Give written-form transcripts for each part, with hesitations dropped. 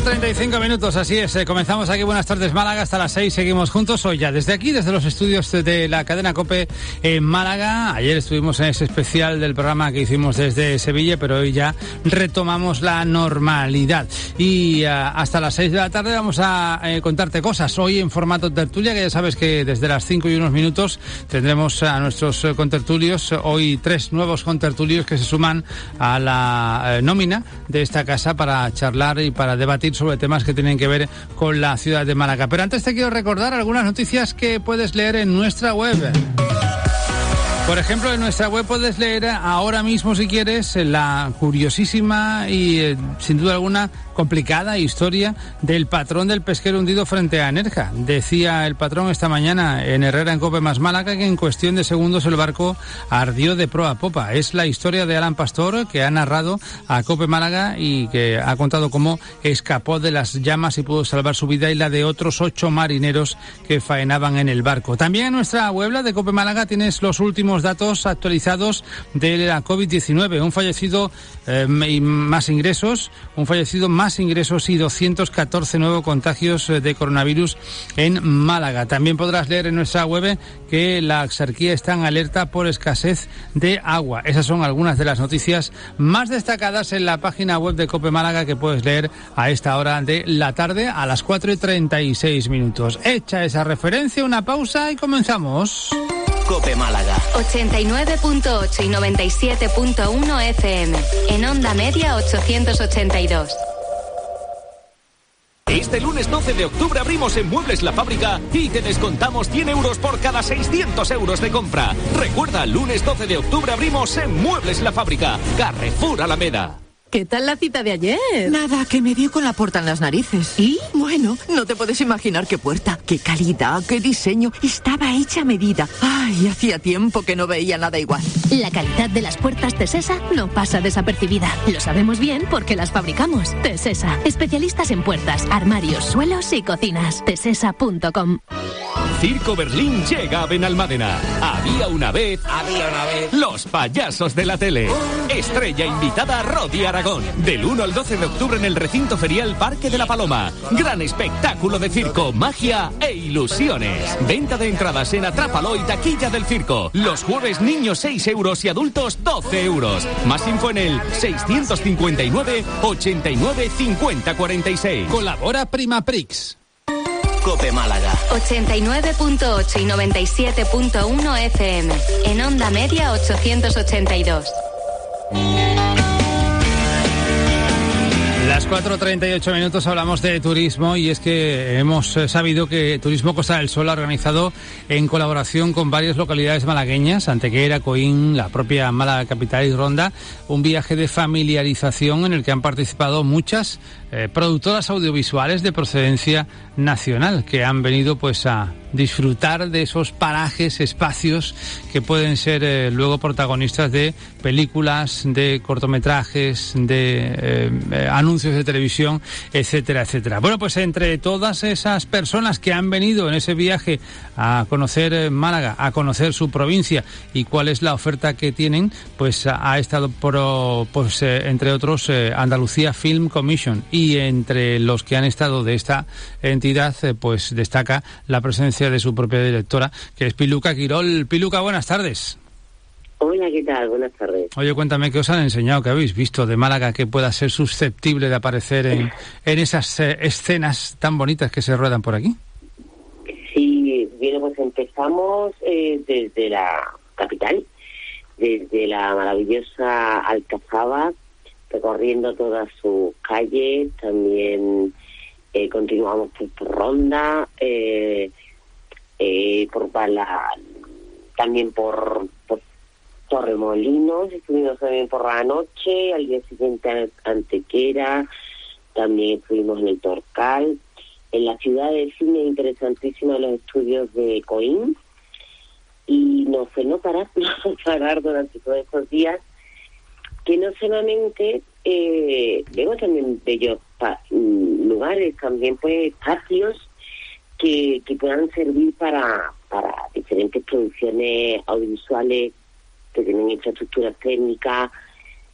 4:35 minutos, así es. Comenzamos aquí Buenas Tardes Málaga, hasta las 6 seguimos juntos. Hoy ya desde aquí, desde los estudios de la cadena COPE en Málaga. Ayer estuvimos en ese especial del programa que hicimos desde Sevilla, pero hoy ya retomamos la normalidad. Y hasta las 6 de la tarde vamos a contarte cosas. Hoy en formato tertulia, que ya sabes que desde las 5 y unos minutos tendremos a nuestros contertulios. Hoy 3 nuevos contertulios que se suman a la nómina de esta casa para charlar y para debatir sobre temas que tienen que ver con la ciudad de Málaga. Pero antes te quiero recordar algunas noticias que puedes leer en nuestra web. Por ejemplo, en nuestra web puedes leer ahora mismo, si quieres, la curiosísima y, sin duda alguna, complicada historia del patrón del pesquero hundido frente a Nerja. Decía el patrón esta mañana en Herrera en COPE más Málaga que en cuestión de segundos el barco ardió de proa a popa. Es la historia de Alan Pastor, que ha narrado a COPE Málaga y que ha contado cómo escapó de las llamas y pudo salvar su vida y la de otros 8 marineros que faenaban en el barco. También en nuestra web, la de COPE Málaga, tienes los últimos datos actualizados de la COVID-19. Un fallecido y más ingresos, y 214 nuevos contagios de coronavirus en Málaga. También podrás leer en nuestra web que la Axarquía está en alerta por escasez de agua. Esas son algunas de las noticias más destacadas en la página web de COPE Málaga, que puedes leer a esta hora de la tarde, a las 4:36 minutos. Hecha esa referencia, una pausa y comenzamos. COPE Málaga 89.8 y 97.1 FM. En onda media 882. Este lunes 12 de octubre abrimos en Muebles La Fábrica y te descontamos 100 euros por cada 600 euros de compra. Recuerda, lunes 12 de octubre abrimos en Muebles La Fábrica, Carrefour Alameda. ¿Qué tal la cita de ayer? Nada, que me dio con la puerta en las narices. ¿Y? Bueno, no te puedes imaginar qué puerta, qué calidad, qué diseño. Estaba hecha a medida. Ay, hacía tiempo que no veía nada igual. La calidad de las puertas Tesesa no pasa desapercibida. Lo sabemos bien porque las fabricamos. Tesesa, especialistas en puertas, armarios, suelos y cocinas. Tesesa.com. Circo Berlín llega a Benalmádena. Había una vez los payasos de la tele. Estrella invitada Rodi Aragón. Del 1 al 12 de octubre en el recinto ferial Parque de la Paloma. Gran espectáculo de circo, magia e ilusiones. Venta de entradas en Atrápalo y taquilla del circo. Los jueves niños 6 euros y adultos 12 euros. Más info en el 659 89 50 46. Colabora Primaprix. COPE Málaga 89.8 y 97.1 FM. En onda media 882. Las 4:38 minutos hablamos de turismo y es que hemos sabido que Turismo Costa del Sol ha organizado en colaboración con varias localidades malagueñas, Antequera, Coín, la propia Málaga capital y Ronda, un viaje de familiarización en el que han participado muchas productoras audiovisuales de procedencia nacional que han venido pues a disfrutar de esos parajes, espacios que pueden ser luego protagonistas de películas, de cortometrajes, de anuncios de televisión, etcétera, etcétera. Bueno, pues entre todas esas personas que han venido en ese viaje a conocer Málaga, a conocer su provincia y cuál es la oferta que tienen, pues ha estado entre otros Andalucía Film Commission, y entre los que han estado de esta entidad pues destaca la presencia de su propia directora, que es Piluca Quirol. Piluca, buenas tardes. Hola, ¿qué tal? Buenas tardes. Oye, cuéntame, ¿qué os han enseñado, qué habéis visto de Málaga que pueda ser susceptible de aparecer en esas escenas tan bonitas que se ruedan por aquí? Sí, bien, pues empezamos desde la capital, desde la maravillosa Alcazaba, recorriendo todas sus calles. También continuamos por Ronda, por también por Torremolinos, estuvimos también por la noche, al día siguiente Antequera, también estuvimos en el Torcal, en la ciudad de cine interesantísima, los estudios de Coín, y no parar durante todos estos días, que no solamente vemos también bellos lugares, también pues espacios que puedan servir para diferentes producciones audiovisuales que tienen infraestructuras técnicas,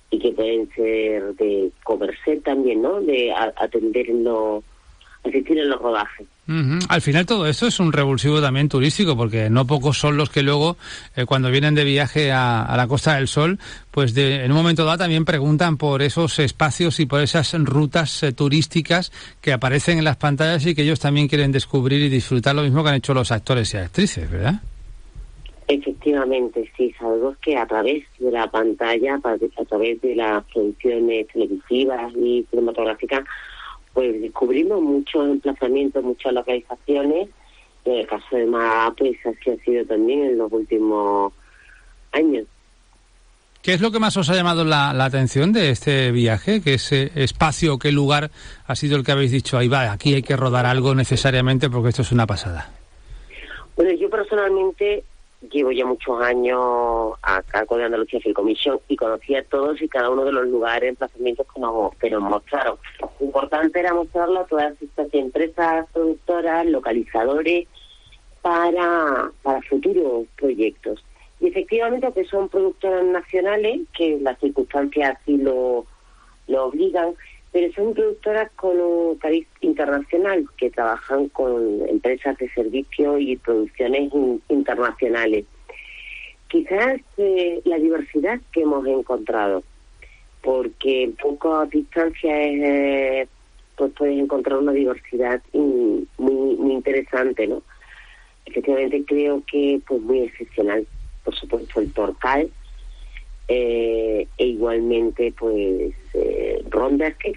y que pueden ser de comercial también, ¿no? De asistir en los rodajes. Al final todo esto es un revulsivo también turístico, porque no pocos son los que luego, cuando vienen de viaje a la Costa del Sol, pues en un momento dado también preguntan por esos espacios y por esas rutas turísticas que aparecen en las pantallas y que ellos también quieren descubrir y disfrutar, lo mismo que han hecho los actores y actrices, ¿verdad? Efectivamente, sí, sabemos que a través de la pantalla, a través de las producciones televisivas y cinematográficas, pues descubrimos muchos emplazamientos, muchas localizaciones. En el caso de Málaga, pues así ha sido también en los últimos años. ¿Qué es lo que más os ha llamado la atención de este viaje? ¿Qué espacio, qué lugar ha sido el que habéis dicho, ahí va, aquí hay que rodar algo necesariamente porque esto es una pasada? Bueno, yo personalmente llevo ya muchos años a cargo de Andalucía Film Commission y conocía todos y cada uno de los lugares, emplazamientos que nos mostraron. Lo importante era mostrarlo a todas estas empresas productoras, localizadores, para futuros proyectos. Y efectivamente, aunque son productoras nacionales, que las circunstancias así lo obligan, pero son productoras con un cariz internacional, que trabajan con empresas de servicio y producciones internacionales. Quizás la diversidad que hemos encontrado, porque en pocas distancias pues puedes encontrar una diversidad muy interesante, ¿no? Efectivamente creo que pues muy excepcional, por supuesto el Torcal, e igualmente pues rondas que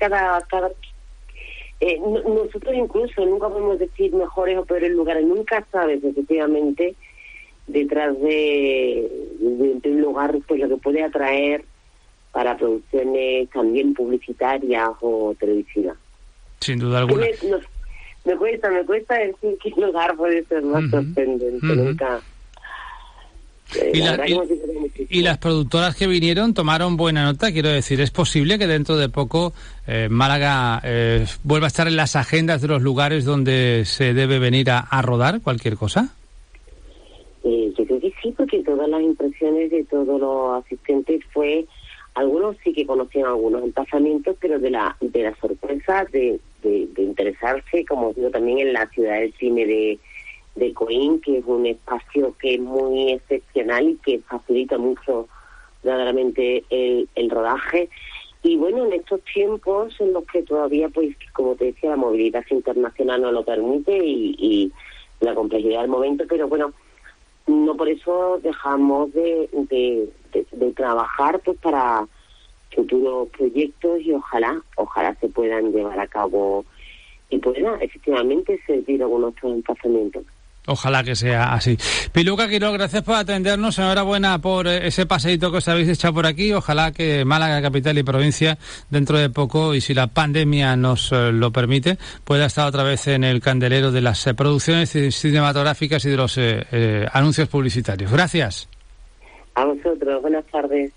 nosotros incluso nunca podemos decir mejores o peores lugares, nunca sabes efectivamente detrás de un lugar pues lo que puede atraer para producciones también publicitarias o televisivas. Sin duda alguna. Me cuesta decir qué lugar puede ser más sorprendente, nunca. Y las productoras que vinieron tomaron buena nota, quiero decir, ¿es posible que dentro de poco Málaga vuelva a estar en las agendas de los lugares donde se debe venir a rodar cualquier cosa? Yo creo que sí, porque todas las impresiones de todos los asistentes algunos sí que conocían algunos emplazamientos, pero de la sorpresa de interesarse, como digo, también en la ciudad del cine de Coín, que es un espacio que es muy excepcional y que facilita mucho verdaderamente el rodaje. Y bueno, en estos tiempos en los que todavía, pues como te decía, la movilidad internacional no lo permite y la complejidad del momento, pero bueno, no por eso dejamos de trabajar pues para futuros proyectos y ojalá se puedan llevar a cabo y puedan efectivamente servir algunos otros emplazamientos. Ojalá que sea así. Piluca Quiroz, gracias por atendernos. Enhorabuena por ese paseíto que os habéis echado por aquí. Ojalá que Málaga, capital y provincia, dentro de poco, y si la pandemia nos lo permite, pueda estar otra vez en el candelero de las producciones cinematográficas y de los anuncios publicitarios. Gracias. A vosotros. Buenas tardes.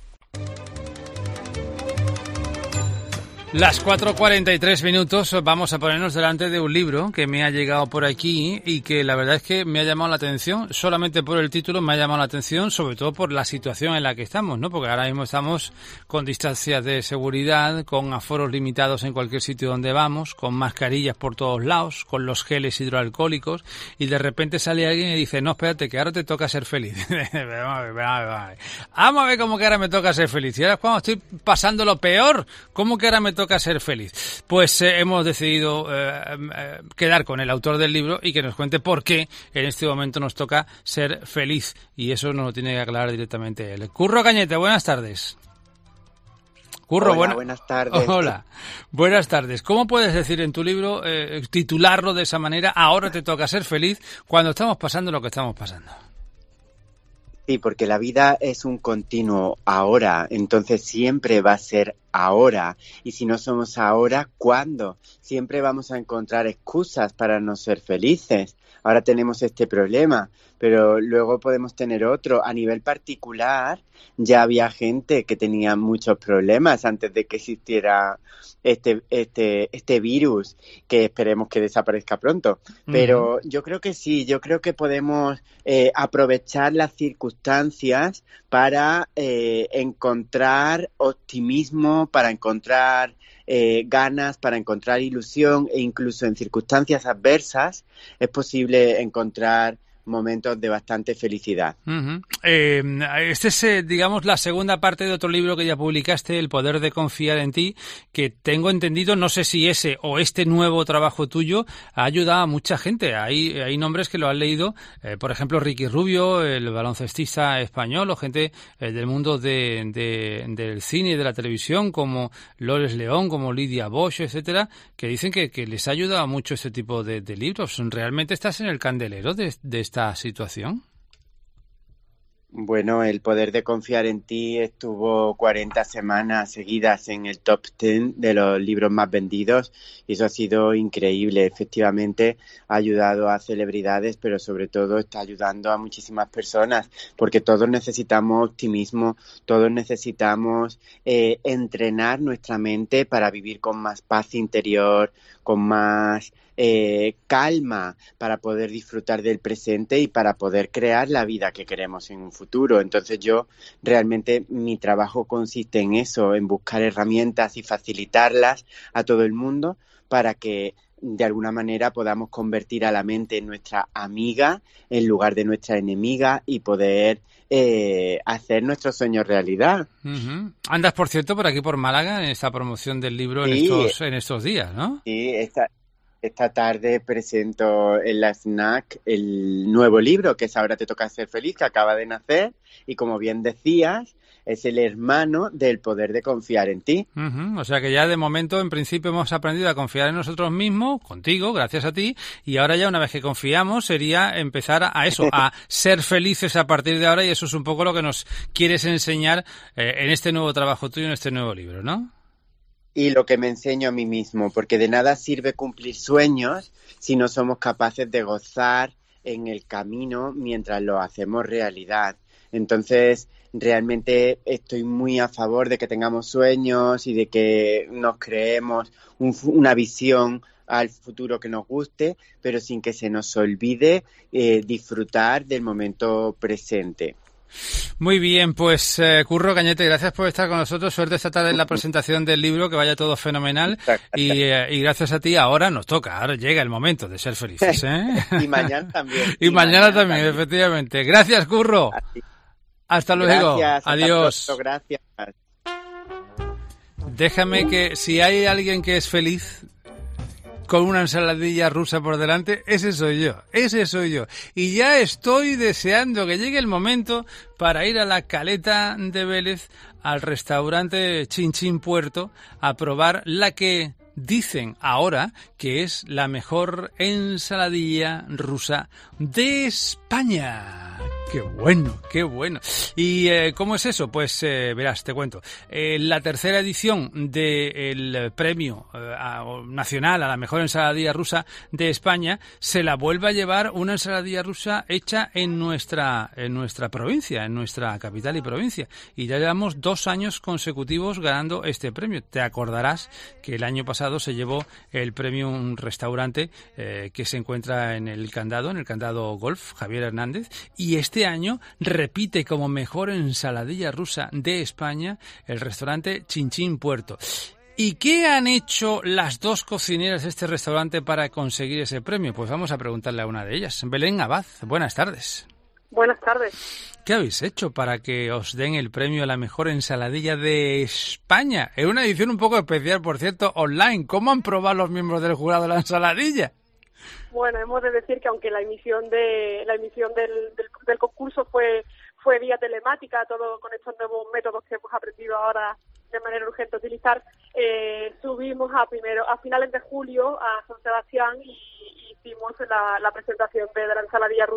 Las 4:43, vamos a ponernos delante de un libro que me ha llegado por aquí y que la verdad es que me ha llamado la atención, solamente por el título me ha llamado la atención, sobre todo por la situación en la que estamos, ¿no? Porque ahora mismo estamos con distancias de seguridad, con aforos limitados en cualquier sitio donde vamos, con mascarillas por todos lados, con los geles hidroalcohólicos, y de repente sale alguien y dice, no, espérate, que ahora te toca ser feliz. Vamos a ver cómo que ahora me toca ser feliz. Y ahora cuando estoy pasando lo peor, ¿cómo que ahora me toca ser feliz? Pues hemos decidido quedar con el autor del libro y que nos cuente por qué en este momento nos toca ser feliz, y eso nos lo tiene que aclarar directamente él. Curro Cañete, buenas tardes. Curro, hola, buenas tardes. Hola, buenas tardes. ¿Cómo puedes decir en tu libro, titularlo de esa manera, ahora te toca ser feliz, cuando estamos pasando lo que estamos pasando? Sí, porque la vida es un continuo ahora, entonces siempre va a ser ahora. Y si no somos ahora, ¿cuándo? Siempre vamos a encontrar excusas para no ser felices. Ahora tenemos este problema. pero luego podemos tener otro. A nivel particular, ya había gente que tenía muchos problemas antes de que existiera este virus, que esperemos que desaparezca pronto. Pero yo creo que sí, yo creo que podemos aprovechar las circunstancias para encontrar optimismo, para encontrar ganas, para encontrar ilusión, e incluso en circunstancias adversas es posible encontrar momentos de bastante felicidad. Este es, digamos, la segunda parte de otro libro que ya publicaste, El poder de confiar en ti, que tengo entendido, no sé si ese o este nuevo trabajo tuyo ha ayudado a mucha gente. Hay nombres que lo han leído, por ejemplo, Ricky Rubio, el baloncestista español, o gente del mundo del cine y de la televisión, como Loles León, como Lidia Bosch, etcétera, que dicen que les ha ayudado mucho este tipo de libros. ¿Realmente estás en el candelero de esta situación? Bueno, El poder de confiar en ti estuvo 40 semanas seguidas en el top 10 de los libros más vendidos y eso ha sido increíble. Efectivamente, ha ayudado a celebridades, pero sobre todo está ayudando a muchísimas personas, porque todos necesitamos optimismo, todos necesitamos entrenar nuestra mente para vivir con más paz interior, con más calma, para poder disfrutar del presente y para poder crear la vida que queremos en un futuro. Entonces yo realmente mi trabajo consiste en eso, en buscar herramientas y facilitarlas a todo el mundo para que de alguna manera podamos convertir a la mente en nuestra amiga en lugar de nuestra enemiga y poder hacer nuestros sueños realidad. Andas, por cierto, por aquí por Málaga en esta promoción del libro, sí, en estos días, ¿no? Sí, esta tarde presento en la FNAC el nuevo libro, que es Ahora te toca ser feliz, que acaba de nacer y, como bien decías, es el hermano del poder de confiar en ti. O sea que ya de momento, en principio, hemos aprendido a confiar en nosotros mismos, contigo, gracias a ti, y ahora ya una vez que confiamos sería empezar a ser felices a partir de ahora, y eso es un poco lo que nos quieres enseñar en este nuevo trabajo tuyo, en este nuevo libro, ¿no? Y lo que me enseño a mí mismo, porque de nada sirve cumplir sueños si no somos capaces de gozar en el camino mientras lo hacemos realidad. Entonces, realmente estoy muy a favor de que tengamos sueños y de que nos creemos una visión al futuro que nos guste, pero sin que se nos olvide disfrutar del momento presente. Muy bien, pues Curro Cañete, gracias por estar con nosotros. Suerte esta tarde en la presentación del libro, que vaya todo fenomenal. Y gracias a ti, ahora nos toca, ahora llega el momento de ser felices, ¿eh? Y mañana también. Y mañana también, efectivamente. Gracias, Curro. Hasta luego. Gracias, adiós. Gracias. Déjame que, si hay alguien que es feliz con una ensaladilla rusa por delante, ese soy yo. Y ya estoy deseando que llegue el momento para ir a la Caleta de Vélez, al restaurante Chin Chin Puerto, a probar la que dicen ahora que es la mejor ensaladilla rusa de España. ¡Qué bueno, qué bueno! ¿Y cómo es eso? Pues verás, te cuento. La tercera edición del premio nacional a la mejor ensaladilla rusa de España se la vuelve a llevar una ensaladilla rusa hecha en nuestra provincia, en nuestra capital y provincia. Y ya llevamos 2 años consecutivos ganando este premio. Te acordarás que el año pasado se llevó el premio un restaurante que se encuentra en el Candado Golf, Javier Hernández, y este año repite como mejor ensaladilla rusa de España el restaurante Chin Chin Puerto. ¿Y qué han hecho las 2 cocineras de este restaurante para conseguir ese premio? Pues vamos a preguntarle a una de ellas. Belén Abad, buenas tardes. Buenas tardes. ¿Qué habéis hecho para que os den el premio a la mejor ensaladilla de España? Es una edición un poco especial, por cierto, online. ¿Cómo han probado los miembros del jurado la ensaladilla? Bueno, hemos de decir que aunque la emisión del concurso fue vía telemática, todo con estos nuevos métodos que hemos aprendido ahora de manera urgente a utilizar, subimos a finales de julio a San Sebastián y hicimos la presentación de la ensaladilla rusa.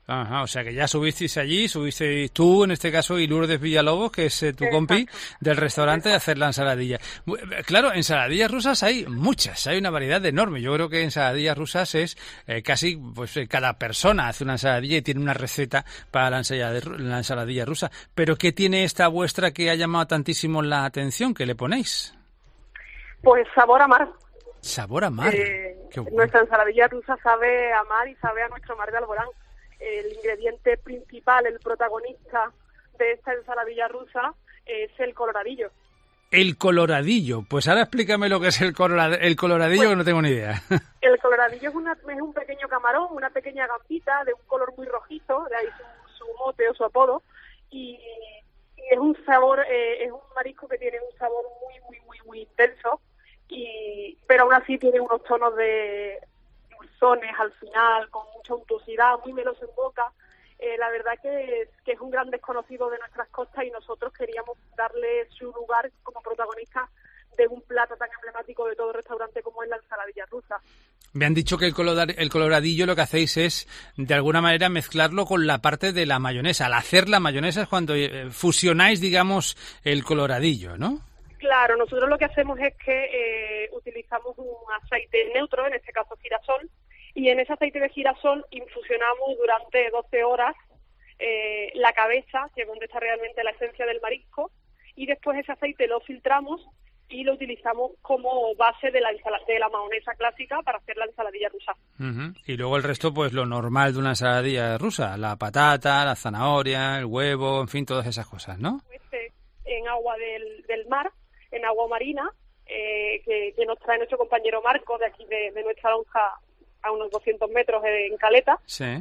Ajá, o sea que ya subisteis tú, en este caso, y Lourdes Villalobos, que es tu compi del restaurante, a hacer la ensaladilla. Claro, ensaladillas rusas hay muchas, hay una variedad enorme. Yo creo que ensaladillas rusas es casi, pues cada persona hace una ensaladilla y tiene una receta para la ensaladilla rusa. Pero ¿qué tiene esta vuestra que ha llamado tantísimo la atención? ¿Qué le ponéis? Pues sabor a mar. Sabor a mar. Qué bueno. Nuestra ensaladilla rusa sabe a mar y sabe a nuestro mar de Alborán. El ingrediente principal, el protagonista de esta ensaladilla rusa es el coloradillo. El coloradillo. Pues ahora explícame lo que es el coloradillo, pues, que no tengo ni idea. El coloradillo es un pequeño camarón, una pequeña gambita de un color muy rojizo, de ahí su mote o su apodo, y es un sabor, es un marisco que tiene un sabor muy intenso, pero aún así tiene unos tonos de dulzones al final, con mucha untuosidad, muy meloso en boca. La verdad que es un gran desconocido de nuestras costas y nosotros queríamos darle su lugar como protagonista de un plato tan emblemático de todo restaurante como es la ensaladilla rusa. Me han dicho que el coloradillo lo que hacéis es, de alguna manera, mezclarlo con la parte de la mayonesa. Al hacer la mayonesa es cuando fusionáis, digamos, el coloradillo, ¿no? Claro, nosotros lo que hacemos es que utilizamos un aceite neutro, en este caso girasol, y en ese aceite de girasol infusionamos durante 12 horas la cabeza, que es donde está realmente la esencia del marisco, y después ese aceite lo filtramos y lo utilizamos como base de la mayonesa clásica para hacer la ensaladilla rusa. Uh-huh. Y luego el resto, pues lo normal de una ensaladilla rusa, la patata, la zanahoria, el huevo, en fin, todas esas cosas, ¿no? En agua del mar, en agua marina, que nos trae nuestro compañero Marco de aquí de nuestra lonja a unos 200 metros en Caleta. Sí.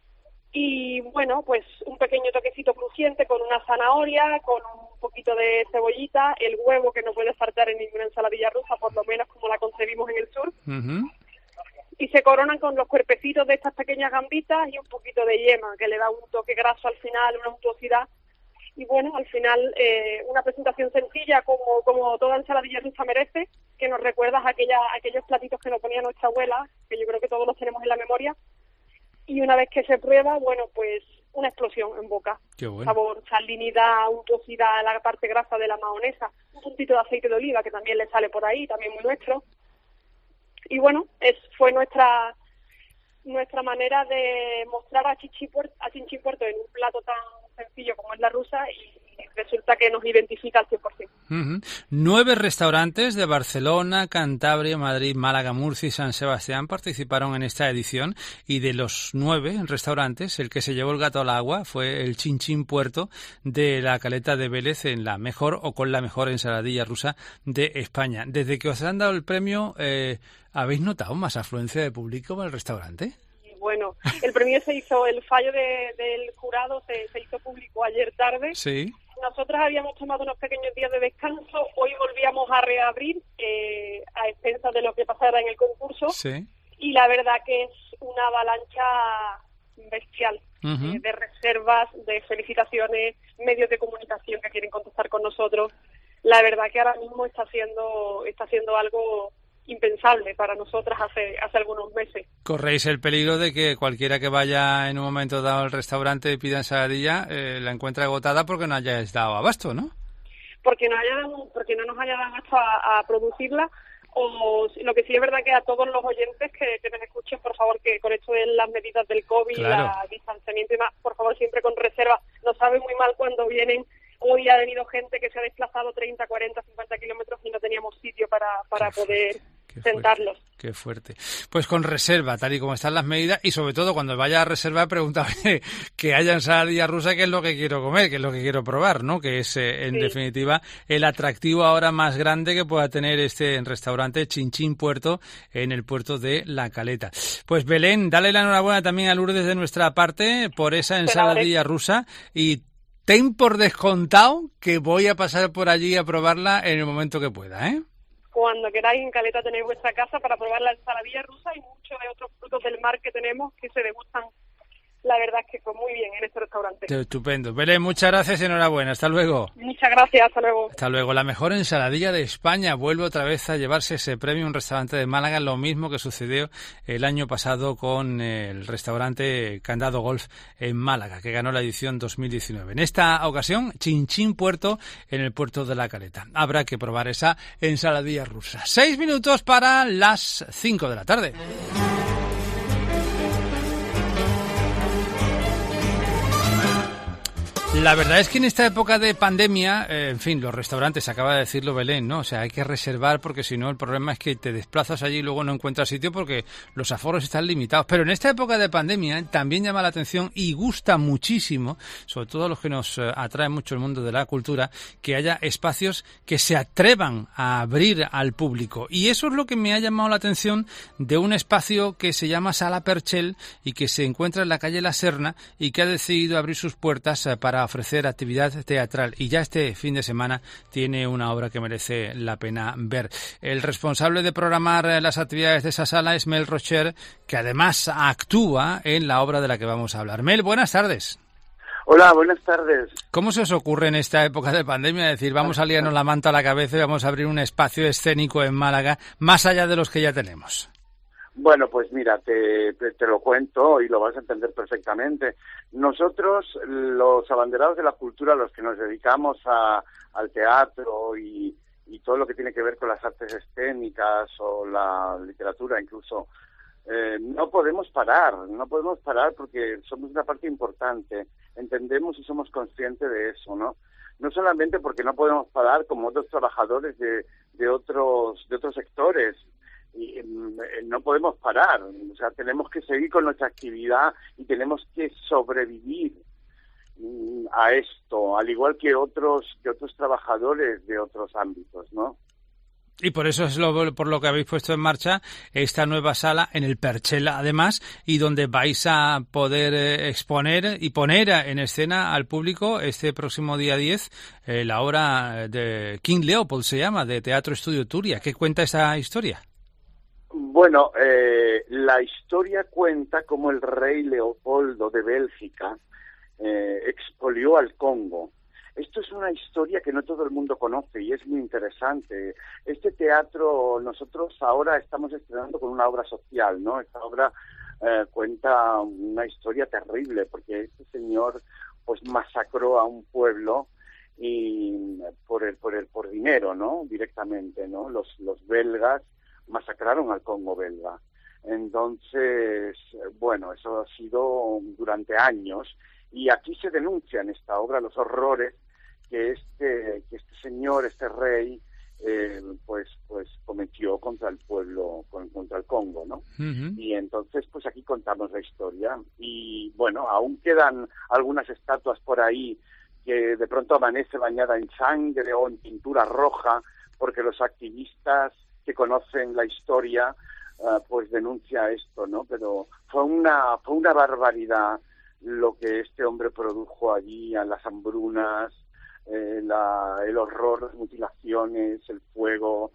Y bueno, pues un pequeño toquecito crujiente con una zanahoria, con un poquito de cebollita, el huevo que no puede faltar en ninguna ensaladilla rusa, por lo menos como la concebimos en el sur. Uh-huh. Y se coronan con los cuerpecitos de estas pequeñas gambitas y un poquito de yema, que le da un toque graso al final, una untuosidad. Y bueno, al final una presentación sencilla como toda ensaladilla rusa merece, que nos recuerda a aquellos platitos que nos ponía nuestra abuela, que yo creo que todos los tenemos en la memoria. Y una vez que se prueba, bueno, pues una explosión en boca. Qué bueno. Sabor, salinidad, untuosidad, la parte grasa de la mayonesa, un puntito de aceite de oliva que también le sale por ahí, también muy nuestro. Y bueno, fue nuestra manera de mostrar a Chinchín Puerto en un plato tan sencillo como es la rusa, y resulta que nos identifica al 100%. Uh-huh. 9 restaurantes de Barcelona, Cantabria, Madrid, Málaga, Murcia y San Sebastián participaron en esta edición, y de los 9 restaurantes, el que se llevó el gato al agua fue el Chinchín Puerto de la Caleta de Vélez, en la mejor o con la mejor ensaladilla rusa de España. Desde que os han dado el premio, ¿habéis notado más afluencia de público en el restaurante? Bueno, el premio el fallo del jurado se hizo público ayer tarde. Sí. Nosotros habíamos tomado unos pequeños días de descanso, hoy volvíamos a reabrir a expensas de lo que pasara en el concurso. Sí. Y la verdad que es una avalancha bestial. Uh-huh. De reservas, de felicitaciones, medios de comunicación que quieren contactar con nosotros. La verdad que ahora mismo está haciendo algo impensable para nosotras hace algunos meses. Corréis el peligro de que cualquiera que vaya en un momento dado al restaurante y pida ensaladilla la encuentre agotada porque no hayáis dado abasto, ¿no? Porque no nos haya dado abasto a producirla. O lo que sí es verdad que a todos los oyentes que nos escuchen, por favor, que con esto de las medidas del COVID, claro, el distanciamiento y más, por favor, siempre con reserva. Nos sabe muy mal cuando vienen. Hoy ha venido gente que se ha desplazado 30, 40, 50 kilómetros y no teníamos sitio para poder sentarlos. Qué fuerte. Pues con reserva, tal y como están las medidas, y sobre todo cuando vaya a reservar, pregúntame que haya ensaladilla rusa, que es lo que quiero comer, que es lo que quiero probar, ¿no? Que es, en definitiva, el atractivo ahora más grande que pueda tener este restaurante Chinchín Puerto en el puerto de La Caleta. Pues Belén, dale la enhorabuena también a Lourdes de nuestra parte por esa ensaladilla rusa, y ten por descontado que voy a pasar por allí a probarla en el momento que pueda, ¿eh? Cuando queráis, en Caleta tenéis vuestra casa para probar la ensaladilla rusa y muchos de otros frutos del mar que tenemos que se degustan la verdad es que fue muy bien en este restaurante. Estupendo. Belén, muchas gracias y enhorabuena. Hasta luego. Muchas gracias, hasta luego. Hasta luego. La mejor ensaladilla de España vuelve otra vez a llevarse ese premio un restaurante de Málaga, lo mismo que sucedió el año pasado con el restaurante Candado Golf en Málaga, que ganó la edición 2019. En esta ocasión, Chinchín Puerto, en el puerto de La Caleta. Habrá que probar esa ensaladilla rusa. 6 minutos para las 5 de la tarde. La verdad es que en esta época de pandemia, en fin, los restaurantes, acaba de decirlo Belén, ¿no? O sea, hay que reservar porque si no el problema es que te desplazas allí y luego no encuentras sitio porque los aforos están limitados. Pero en esta época de pandemia también llama la atención y gusta muchísimo, sobre todo a los que nos atrae mucho el mundo de la cultura, que haya espacios que se atrevan a abrir al público. Y eso es lo que me ha llamado la atención de un espacio que se llama Sala Perchel y que se encuentra en la calle La Serna y que ha decidido abrir sus puertas para ofrecer actividad teatral y ya este fin de semana tiene una obra que merece la pena ver. El responsable de programar las actividades de esa sala es Mel Rocher, que además actúa en la obra de la que vamos a hablar. Mel, buenas tardes. Hola, buenas tardes. ¿Cómo se os ocurre en esta época de pandemia decir vamos a liarnos la manta a la cabeza y vamos a abrir un espacio escénico en Málaga más allá de los que ya tenemos? Bueno, pues mira, te lo cuento y lo vas a entender perfectamente. Nosotros, los abanderados de la cultura, los que nos dedicamos al teatro y todo lo que tiene que ver con las artes escénicas o la literatura incluso, no podemos parar porque somos una parte importante. Entendemos y somos conscientes de eso, ¿no? No solamente porque no podemos parar como otros trabajadores de otros sectores. Y no podemos parar, o sea, tenemos que seguir con nuestra actividad y tenemos que sobrevivir a esto, al igual que otros trabajadores de otros ámbitos, ¿no? Y por eso es por lo que habéis puesto en marcha esta nueva sala en el Perchel, además, y donde vais a poder exponer y poner en escena al público este próximo día 10 la obra de King Leopold, se llama, de Teatro Estudio Turia. ¿Qué cuenta esa historia? Bueno, la historia cuenta cómo el rey Leopoldo de Bélgica expolió al Congo. Esto es una historia que no todo el mundo conoce y es muy interesante. Este teatro nosotros ahora estamos estrenando con una obra social, ¿no? Esta obra cuenta una historia terrible porque este señor pues masacró a un pueblo y por dinero, ¿no? Directamente, ¿no? Los belgas masacraron al Congo belga. Entonces, bueno, eso ha sido durante años y aquí se denuncia en esta obra los horrores que este señor, este rey, pues cometió contra el pueblo, contra el Congo, ¿no? Uh-huh. Y entonces, pues aquí contamos la historia y, bueno, aún quedan algunas estatuas por ahí que de pronto amanece bañada en sangre o en pintura roja porque los activistas que conocen la historia, pues denuncia esto, ¿no? Pero fue una barbaridad lo que este hombre produjo allí, a las hambrunas, el horror, las mutilaciones, el fuego,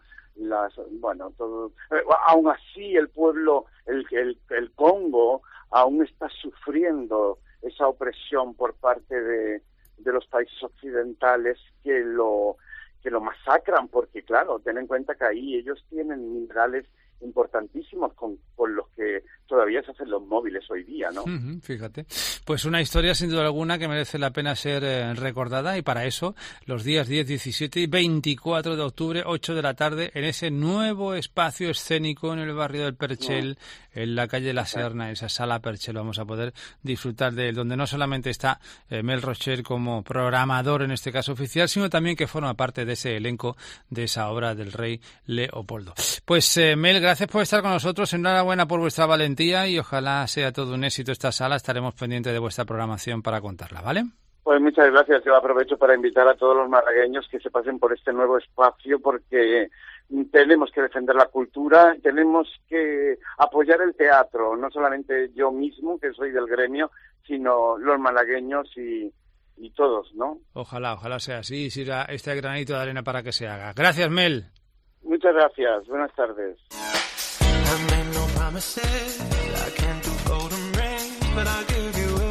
todo. Aún así el pueblo, el Congo, aún está sufriendo esa opresión por parte de los países occidentales que lo masacran, porque claro, ten en cuenta que ahí ellos tienen minerales importantísimos con los que todavía se hacen los móviles hoy día, ¿no? Fíjate. Pues una historia sin duda alguna que merece la pena ser recordada y para eso los días 10, 17 y 24 de octubre, 8 de la tarde, en ese nuevo espacio escénico en el barrio del Perchel, en la calle La Serna, esa sala Perchel, vamos a poder disfrutar de él, donde no solamente está Mel Rocher como programador, en este caso oficial, sino también que forma parte de ese elenco de esa obra del rey Leopoldo. Pues Mel, gracias por estar con nosotros, enhorabuena por vuestra valentía y ojalá sea todo un éxito esta sala, estaremos pendientes de vuestra programación para contarla, ¿vale? Pues muchas gracias, yo aprovecho para invitar a todos los malagueños que se pasen por este nuevo espacio porque tenemos que defender la cultura, tenemos que apoyar el teatro, no solamente yo mismo, que soy del gremio, sino los malagueños y todos, ¿no? Ojalá sea así y sirva este granito de arena para que se haga. Gracias, Mel. Muchas gracias, buenas tardes. I made no promises, I can't do golden rings, but I'll give you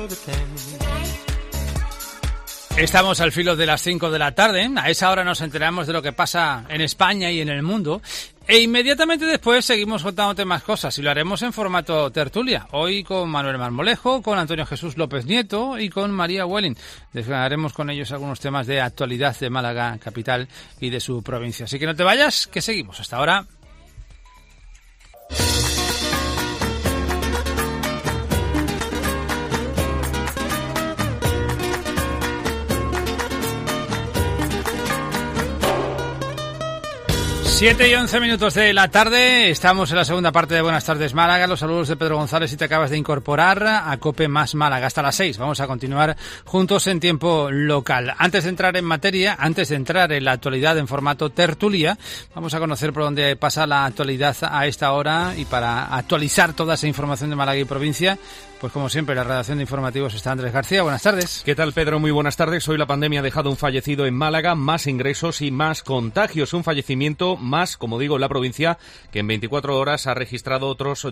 Estamos al filo de las 5 de la tarde. A esa hora nos enteramos de lo que pasa en España y en el mundo. E inmediatamente después seguimos contándote más cosas y lo haremos en formato tertulia. Hoy con Manuel Marmolejo, con Antonio Jesús López Nieto y con María Welling. Desgranaremos con ellos algunos temas de actualidad de Málaga, capital y de su provincia. Así que no te vayas, que seguimos. Hasta ahora. 7 y 11 minutos de la tarde, estamos en la segunda parte de Buenas Tardes Málaga. Los saludos de Pedro González si te acabas de incorporar a COPE más Málaga. Hasta las 6 vamos a continuar juntos en tiempo local. Antes de entrar en materia, antes de entrar en la actualidad en formato tertulia, vamos a conocer por dónde pasa la actualidad a esta hora y para actualizar toda esa información de Málaga y provincia. Pues como siempre, la redacción de informativos está Andrés García. Buenas tardes. ¿Qué tal, Pedro? Muy buenas tardes. Hoy la pandemia ha dejado un fallecido en Málaga, más ingresos y más contagios. Un fallecimiento más, como digo, en la provincia, que en 24 horas ha registrado otros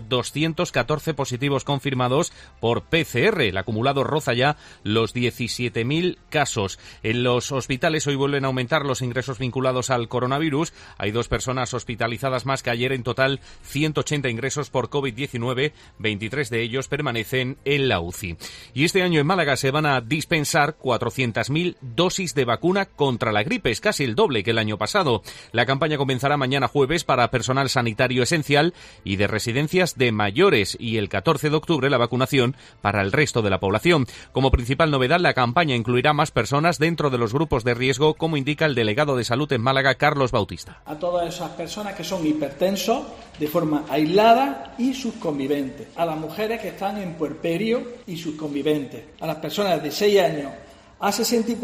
214 positivos confirmados por PCR. El acumulado roza ya los 17.000 casos. En los hospitales hoy vuelven a aumentar los ingresos vinculados al coronavirus. Hay 2 personas hospitalizadas más que ayer. En total, 180 ingresos por COVID-19. 23 de ellos permanecen en la UCI. Y este año en Málaga se van a dispensar 400.000 dosis de vacuna contra la gripe. Es casi el doble que el año pasado. La campaña comenzará mañana jueves para personal sanitario esencial y de residencias de mayores, y el 14 de octubre la vacunación para el resto de la población. Como principal novedad, la campaña incluirá más personas dentro de los grupos de riesgo, como indica el delegado de Salud en Málaga, Carlos Bautista. A todas esas personas que son hipertensos de forma aislada y sus conviventes. A las mujeres que están en puerperio y sus conviventes. A las personas de 6 años a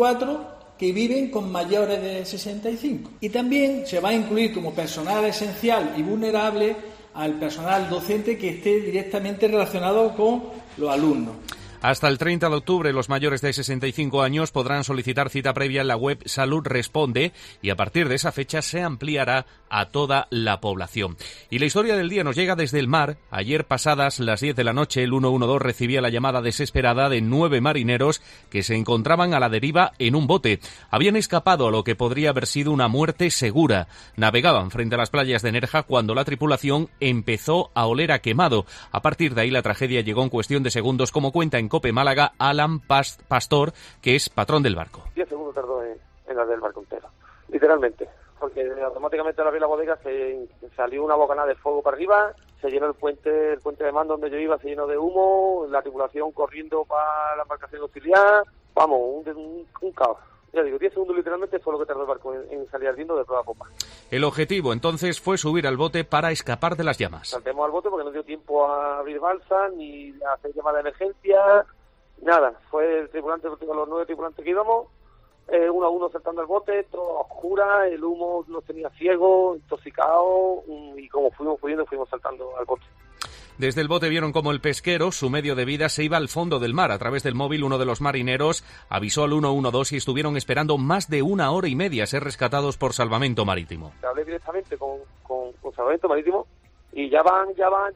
64 que viven con mayores de 65. Y también se va a incluir como personal esencial y vulnerable al personal docente que esté directamente relacionado con los alumnos. Hasta el 30 de octubre los mayores de 65 años podrán solicitar cita previa en la web Salud Responde, y a partir de esa fecha se ampliará a toda la población. Y la historia del día nos llega desde el mar. Ayer pasadas las 10 de la noche el 112 recibía la llamada desesperada de 9 marineros que se encontraban a la deriva en un bote. Habían escapado a lo que podría haber sido una muerte segura. Navegaban frente a las playas de Nerja cuando la tripulación empezó a oler a quemado. A partir de ahí la tragedia llegó en cuestión de segundos, como cuenta en COPE Málaga Alan Pastor, que es patrón del barco. 10 segundos tardó en arder el barco entero, literalmente, porque automáticamente al abrir la bodega se salió una bocanada de fuego para arriba, se llenó el puente de mando donde yo iba, se llenó de humo, la tripulación corriendo para la embarcación auxiliar, vamos, un caos. Ya digo, 10 segundos literalmente fue lo que tardó el barco en salir ardiendo de toda popa. El objetivo entonces fue subir al bote para escapar de las llamas. Saltemos al bote porque no dio tiempo a abrir balsa ni a hacer llamada de emergencia, nada. Fue el tripulante, los 9 tripulantes que íbamos, uno a uno saltando al bote, todo a oscura, el humo nos tenía ciegos, intoxicados, y como fuimos pudiendo fuimos saltando al bote. Desde el bote vieron cómo el pesquero, su medio de vida, se iba al fondo del mar. A través del móvil, uno de los marineros avisó al 112 y estuvieron esperando más de 1 hora y media a ser rescatados por Salvamento Marítimo. Hablé directamente con Salvamento Marítimo y ya van.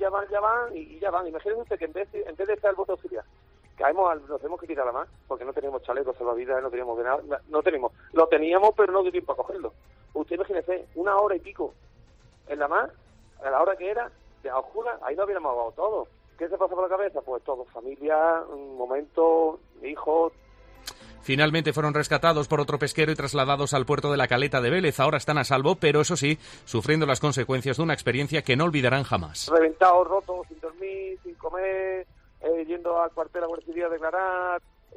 Imagínense que en vez de estar el bote auxiliar, nos tenemos que tirar a la mar, porque no tenemos chalecos salvavidas, no teníamos de nada, lo teníamos, pero no dio tiempo a cogerlo. Usted imagínese, 1 hora y pico en la mar, a la hora que era, de a oscura, ahí no hubiéramos ahogado todo. ¿Qué se pasa por la cabeza? Pues todo, familia, un momento, hijos. Finalmente fueron rescatados por otro pesquero y trasladados al puerto de la Caleta de Vélez. Ahora están a salvo, pero eso sí, sufriendo las consecuencias de una experiencia que no olvidarán jamás. Reventados, rotos, sin dormir, sin comer, yendo al cuartel a Guardia Civil a declarar.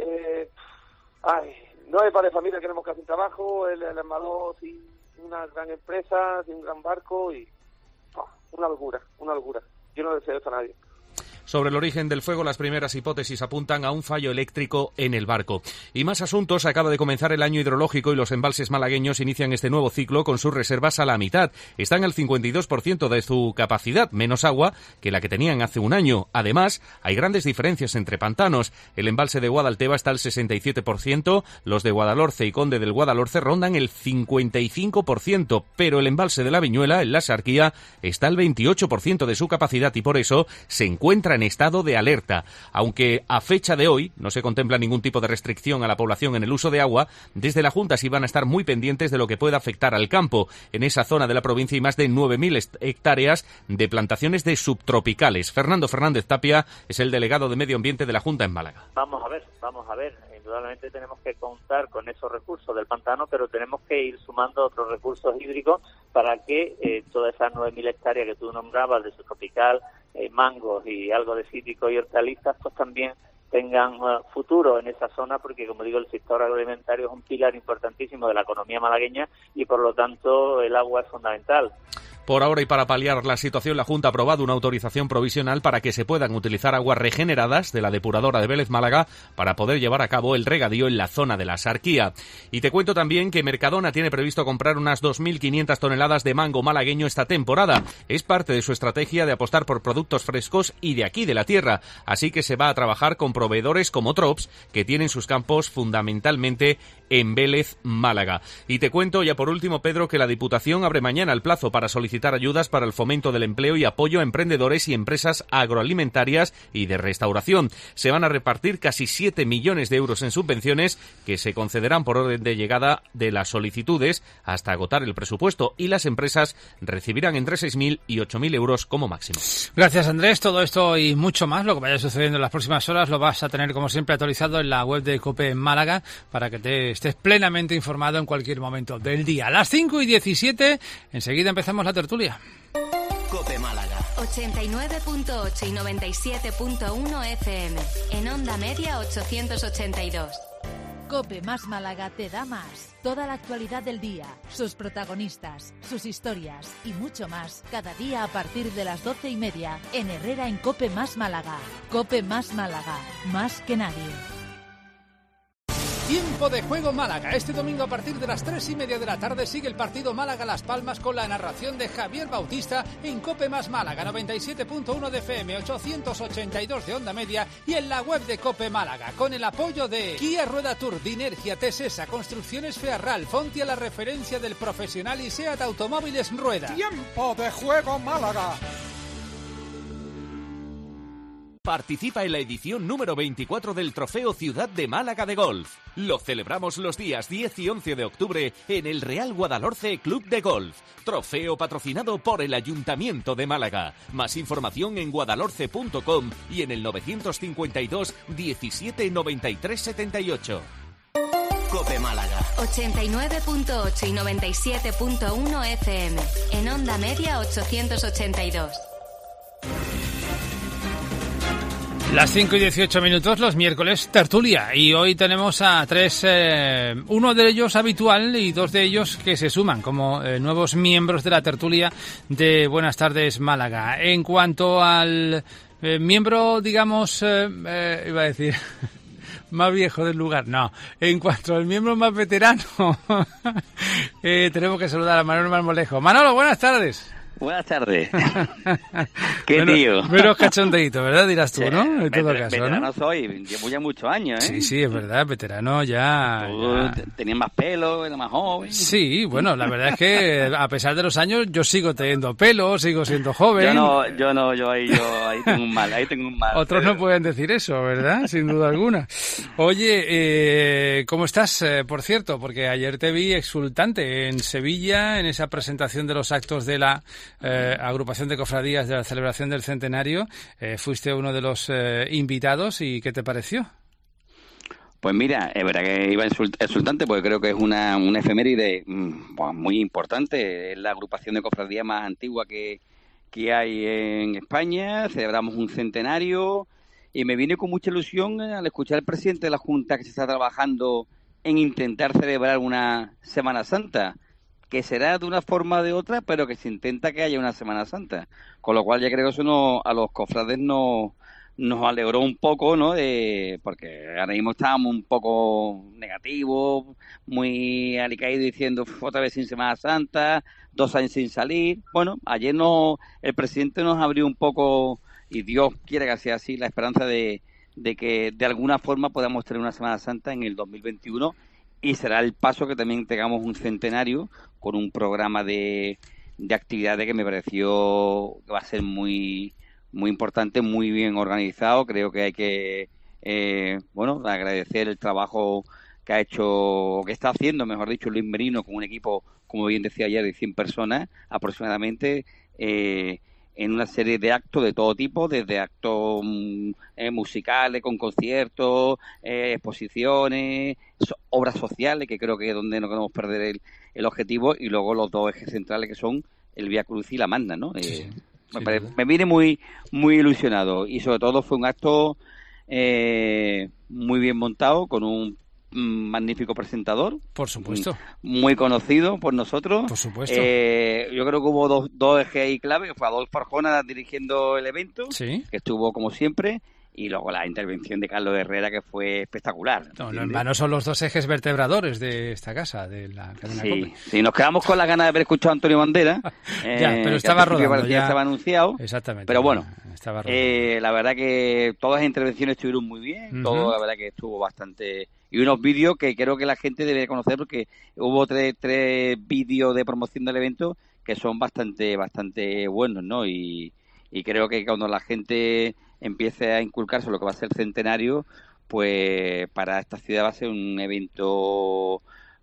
No hay padre de familia, queremos que hacen trabajo, el armador sin una gran empresa, sin un gran barco y... Una locura. Yo no deseo esto a nadie. Sobre el origen del fuego, las primeras hipótesis apuntan a un fallo eléctrico en el barco. Y más asuntos. Acaba de comenzar el año hidrológico y los embalses malagueños inician este nuevo ciclo con sus reservas a la mitad. Están al 52% de su capacidad, menos agua que la que tenían hace un año. Además, hay grandes diferencias entre pantanos. El embalse de Guadalteba está al 67%, los de Guadalhorce y Conde del Guadalhorce rondan el 55%, pero el embalse de la Viñuela, en la Sarquía, está al 28% de su capacidad y por eso se encuentra encuentra en estado de alerta. Aunque a fecha de hoy no se contempla ningún tipo de restricción a la población en el uso de agua, desde la Junta sí van a estar muy pendientes de lo que pueda afectar al campo. En esa zona de la provincia hay más de 9.000 hectáreas de plantaciones de subtropicales. Fernando Fernández Tapia es el delegado de Medio Ambiente de la Junta en Málaga. Vamos a ver. Indudablemente tenemos que contar con esos recursos del pantano, pero tenemos que ir sumando otros recursos hídricos para que todas esas 9.000 hectáreas que tú nombrabas de subtropical, mangos y algo de cítricos y hortalizas, pues también tengan futuro en esa zona, porque, como digo, el sector agroalimentario es un pilar importantísimo de la economía malagueña y, por lo tanto, el agua es fundamental. Por ahora, y para paliar la situación, la Junta ha aprobado una autorización provisional para que se puedan utilizar aguas regeneradas de la depuradora de Vélez Málaga para poder llevar a cabo el regadío en la zona de la Sarquía. Y te cuento también que Mercadona tiene previsto comprar unas 2.500 toneladas de mango malagueño esta temporada. Es parte de su estrategia de apostar por productos frescos y de aquí, de la tierra. Así que se va a trabajar con proveedores como Trops, que tienen sus campos fundamentalmente en Vélez Málaga. Y te cuento ya por último, Pedro, que la Diputación abre mañana el plazo para solicitar ayudas para el fomento del empleo y apoyo a emprendedores y empresas agroalimentarias y de restauración. Se van a repartir casi 7 millones de euros en subvenciones que se concederán por orden de llegada de las solicitudes hasta agotar el presupuesto, y las empresas recibirán entre 6.000 y 8.000 euros como máximo. Gracias, Andrés. Todo esto y mucho más, lo que vaya sucediendo en las próximas horas, lo vas a tener como siempre actualizado en la web de COPE en Málaga para que te estés plenamente informado en cualquier momento del día. A las 5:17, enseguida empezamos la tertulia. COPE Málaga 89.8 y 97.1 FM. En onda media 882. COPE más Málaga te da más. Toda la actualidad del día, sus protagonistas, sus historias y mucho más, cada día a partir de las 12:30 en Herrera en COPE más Málaga. COPE más Málaga, más que nadie. Tiempo de juego Málaga. Este domingo a partir de las 3:30 de la tarde sigue el partido Málaga-Las Palmas con la narración de Javier Bautista en COPE más Málaga, 97.1 de FM, 882 de onda media y en la web de COPE Málaga, con el apoyo de Kia Rueda Tour, Dinergia, Tesesa, Construcciones Fearral, Fontia, la referencia del profesional, y SEAT Automóviles Rueda. Tiempo de juego Málaga. Participa en la edición número 24 del Trofeo Ciudad de Málaga de Golf. Lo celebramos los días 10 y 11 de octubre en el Real Guadalhorce Club de Golf. Trofeo patrocinado por el Ayuntamiento de Málaga. Más información en guadalhorce.com y en el 952 17 93 78. COPE Málaga 89.8 y 97.1 FM. En onda media 882. Las 5:18, los miércoles tertulia, y hoy tenemos a tres, uno de ellos habitual y dos de ellos que se suman como nuevos miembros de la tertulia de Buenas Tardes Málaga. En cuanto al miembro, digamos, iba a decir más viejo del lugar, no. En cuanto al miembro más veterano, tenemos que saludar a Manolo Marmolejo. Manolo, buenas tardes. Buenas tardes. Qué tío. Menos cachondeíto, ¿verdad? Dirás tú, ¿no? En todo caso, veterano, ¿no? Soy, llevo ya muchos años, ¿eh? Sí, es verdad, veterano ya. Tenías más pelo, era más joven. Sí, bueno, la verdad es que a pesar de los años yo sigo teniendo pelo, sigo siendo joven. Yo ahí tengo un mal, Otros no pueden decir eso, ¿verdad? Sin duda alguna. Oye, ¿cómo estás, por cierto? Porque ayer te vi exultante en Sevilla, en esa presentación de los actos de la agrupación de cofradías de la celebración del centenario. Fuiste uno de los invitados, y ¿qué te pareció? Pues mira, es verdad que iba exultante, porque creo que es una efeméride muy importante. Es la agrupación de cofradías más antigua que hay en España. Celebramos un centenario y me vine con mucha ilusión al escuchar al presidente de la Junta que se está trabajando en intentar celebrar una Semana Santa, que será de una forma o de otra, pero que se intenta que haya una Semana Santa. Con lo cual ya creo que eso a los cofrades nos alegró un poco, ¿no? Porque ahora mismo estábamos un poco negativos, muy alicaídos, diciendo otra vez sin Semana Santa, 2 años sin salir. Bueno, ayer el presidente nos abrió un poco, y Dios quiere que sea así, la esperanza de que de alguna forma podamos tener una Semana Santa en el 2021, y será el paso que también tengamos un centenario con un programa de actividades que me pareció que va a ser muy muy importante, muy bien organizado. Creo que hay que agradecer el trabajo que ha hecho, que está haciendo, mejor dicho, Luis Merino, con un equipo, como bien decía ayer, de 100 personas aproximadamente, en una serie de actos de todo tipo, desde actos musicales, con conciertos, exposiciones, obras sociales, que creo que es donde no queremos perder el objetivo, y luego los dos ejes centrales que son el Vía Crucis y la Magna, ¿no? Me viene muy ilusionado, y sobre todo fue un acto muy bien montado, con un magnífico presentador, por supuesto, muy conocido por nosotros, por supuesto. Yo creo que hubo dos ejes ahí clave, que fue Adolfo Arjona dirigiendo el evento, sí, que estuvo como siempre, y luego la intervención de Carlos Herrera, que fue espectacular. No, en vano son los dos ejes vertebradores de esta casa, de la cadena COPE. Sí, nos quedamos con las ganas de haber escuchado a Antonio Banderas. Ya, pero estaba rodando, ya estaba anunciado. Exactamente. Pero bueno, estaba rodando. La verdad que todas las intervenciones estuvieron muy bien, todo, la verdad que estuvo bastante... Y unos vídeos que creo que la gente debe conocer, porque hubo tres vídeos de promoción del evento que son bastante buenos, ¿no? Y creo que cuando la gente empiece a inculcarse lo que va a ser el centenario, pues para esta ciudad va a ser un evento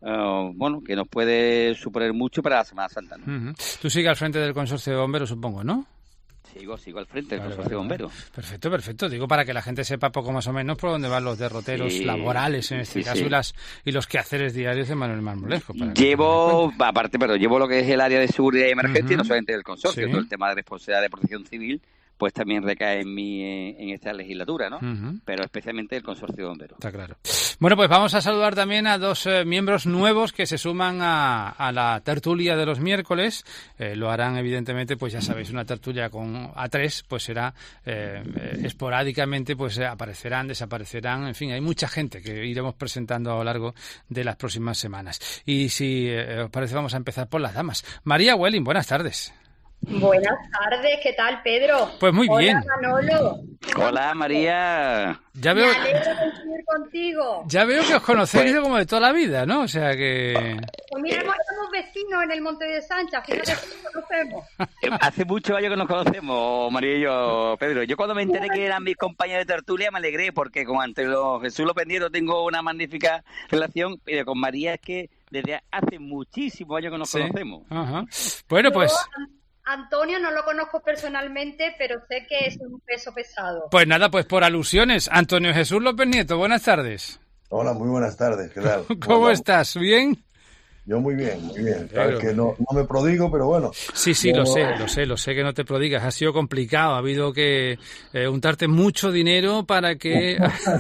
que nos puede suponer mucho para la Semana Santa, ¿no? Tú sigues al frente del consorcio de bomberos, supongo, ¿no? Sigo al frente del consorcio de bomberos. Perfecto. Digo, para que la gente sepa poco más o menos por dónde van los derroteros laborales, en este caso, y los quehaceres diarios de Manuel Marmolejo. Llevo lo que es el área de seguridad y emergencia, no solamente del consorcio, todo el tema de responsabilidad de protección civil, pues también recae en mí en esta legislatura, ¿no? Pero especialmente el consorcio de bomberos. Está claro. Bueno, pues vamos a saludar también a dos miembros nuevos que se suman a la tertulia de los miércoles. Lo harán, evidentemente, pues ya sabéis, una tertulia a tres, pues será esporádicamente, pues aparecerán, desaparecerán, en fin, hay mucha gente que iremos presentando a lo largo de las próximas semanas. Y si os parece, vamos a empezar por las damas. María Welling, buenas tardes. Buenas tardes, ¿qué tal, Pedro? Pues muy bien. Hola, Manolo. Hola, María. Me alegro de coincidir contigo. Ya veo que os conocéis como de toda la vida, ¿no? O sea que... Pues mira, somos vecinos en el Monte de Sancha, fíjate que nos conocemos. Hace muchos años que nos conocemos, María y yo, Pedro. Yo cuando me enteré que eran mis compañeros de tertulia me alegré, porque con Jesús López Nieto tengo una magnífica relación, pero con María es que desde hace muchísimos años que nos conocemos. Ajá. Bueno, pues... Antonio no lo conozco personalmente, pero sé que es un peso pesado. Pues nada, pues por alusiones, Antonio Jesús López Nieto, buenas tardes. Hola, muy buenas tardes, ¿qué tal? ¿Cómo estás? ¿Bien? Yo muy bien. Sabes que no me prodigo, pero bueno. Sí, lo sé que no te prodigas. Ha sido complicado, ha habido que untarte mucho dinero para que...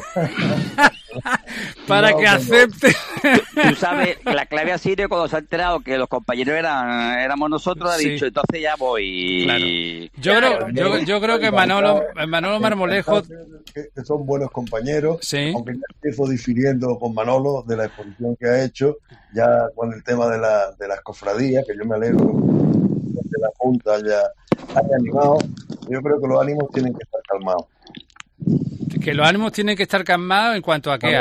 que acepte. Tú sabes, la clave ha sido cuando se ha enterado que los compañeros éramos nosotros, ha dicho, entonces ya voy. Claro. Yo creo que Manolo Marmolejo... Que son buenos compañeros, aunque ya empiezo difiriendo con Manolo de la exposición que ha hecho, ya con el tema de las cofradías, que yo me alegro que la Junta haya animado. Yo creo que los ánimos tienen que estar calmados. Que los ánimos tienen que estar calmados en cuanto a qué,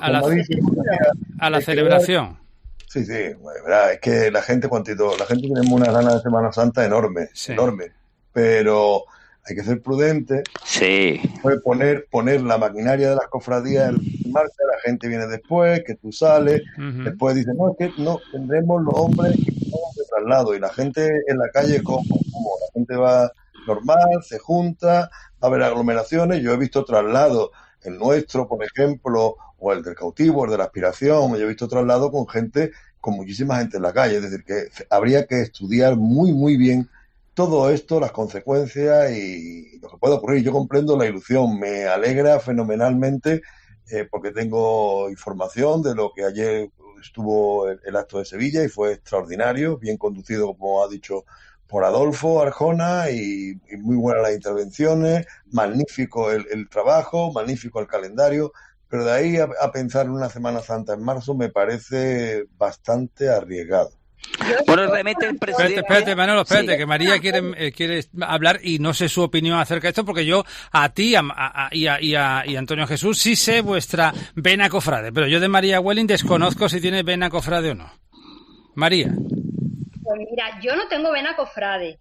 a la celebración. Sí, verdad, es que la gente tenemos unas ganas de Semana Santa enormes, pero hay que ser prudente. Sí. Puede poner la maquinaria de las cofradías en marcha, la gente viene después, que tú sales, después dices, no, es que no tendremos los hombres que estamos de traslado, y la gente en la calle como la gente va normal, se junta, va a haber aglomeraciones. Yo he visto traslados, el nuestro, por ejemplo, o el del cautivo, el de la aspiración, yo he visto traslados con muchísima gente en la calle, es decir, que habría que estudiar muy, muy bien todo esto, las consecuencias y lo que puede ocurrir. Yo comprendo la ilusión, me alegra fenomenalmente porque tengo información de lo que ayer estuvo el acto de Sevilla y fue extraordinario, bien conducido, como ha dicho, por Adolfo Arjona, y muy buenas las intervenciones, magnífico el trabajo, magnífico el calendario, pero de ahí a pensar en una Semana Santa en marzo me parece bastante arriesgado. Bueno, realmente el presidente... Espérate, Manolo, que María quiere hablar y no sé su opinión acerca de esto, porque yo a ti y a Antonio Jesús sí sé vuestra vena cofrade, pero yo de María Welling desconozco si tiene vena cofrade o no. María. Pues mira, yo no tengo vena cofrade,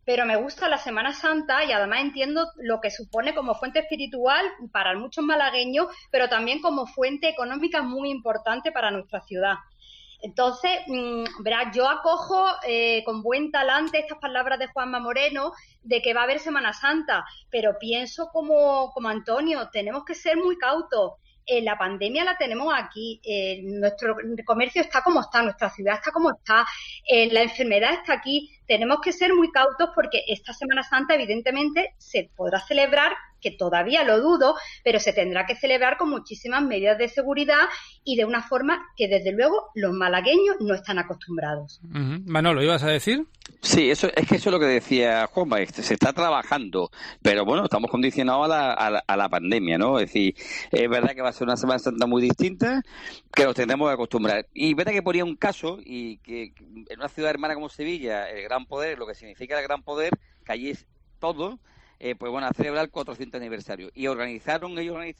pero me gusta la Semana Santa y además entiendo lo que supone como fuente espiritual para muchos malagueños, pero también como fuente económica muy importante para nuestra ciudad. Entonces, verás, yo acojo con buen talante estas palabras de Juanma Moreno de que va a haber Semana Santa, pero pienso como Antonio, tenemos que ser muy cautos. La pandemia la tenemos aquí, nuestro comercio está como está, nuestra ciudad está como está, la enfermedad está aquí. Tenemos que ser muy cautos porque esta Semana Santa evidentemente se podrá celebrar, que todavía lo dudo, pero se tendrá que celebrar con muchísimas medidas de seguridad y de una forma que desde luego los malagueños no están acostumbrados. Manolo, ¿ibas a decir? Sí, eso es lo que decía Juanma, se está trabajando, pero bueno, estamos condicionados a la pandemia, ¿no? Es decir, es verdad que va a ser una Semana Santa muy distinta, que nos tendremos que acostumbrar. Y verdad que ponía un caso, y que en una ciudad hermana como Sevilla, el Gran Poder, lo que significa el Gran Poder, que allí es todo, pues bueno, a celebrar el 400 aniversario. Y ellos organizaron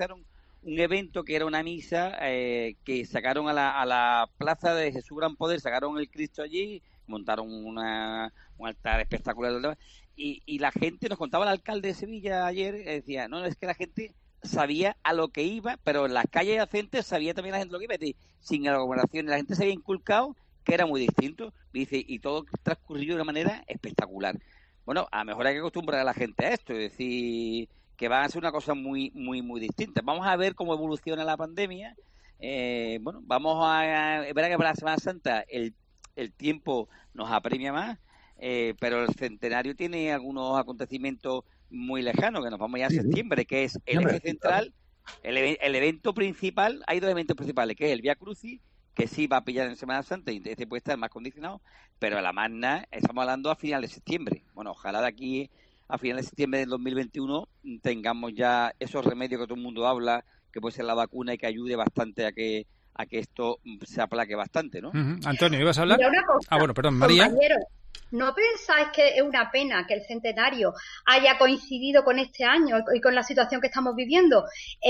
un evento que era una misa que sacaron a la plaza de Jesús Gran Poder, sacaron el Cristo allí, montaron un altar espectacular. Y la gente, nos contaba el alcalde de Sevilla ayer, decía, no, es que la gente sabía a lo que iba, pero en las calles adyacentes sabía también la gente lo que iba. Es decir, sin aglomeraciones, la gente se había inculcado que era muy distinto, dice, y todo transcurrió de una manera espectacular. Bueno, a lo mejor hay que acostumbrar a la gente a esto, es decir, que va a ser una cosa muy, muy, muy distinta. Vamos a ver cómo evoluciona la pandemia. Bueno, vamos a... Es verdad que para la Semana Santa el tiempo nos apremia más, pero el centenario tiene algunos acontecimientos muy lejanos, que nos vamos ya a septiembre, que es el eje central, el evento principal. Hay dos eventos principales, que es el Vía Crucis, que sí va a pillar en Semana Santa y este puede estar más condicionado, pero la magna estamos hablando a final de septiembre. Bueno, ojalá de aquí a final de septiembre del 2021 tengamos ya esos remedios que todo el mundo habla, que puede ser la vacuna y que ayude bastante a que esto se aplaque bastante, ¿no? Antonio, ¿ibas a hablar? Mira una cosa, bueno, perdón, María. Compañeros, ¿no pensáis que es una pena que el centenario haya coincidido con este año y con la situación que estamos viviendo? Es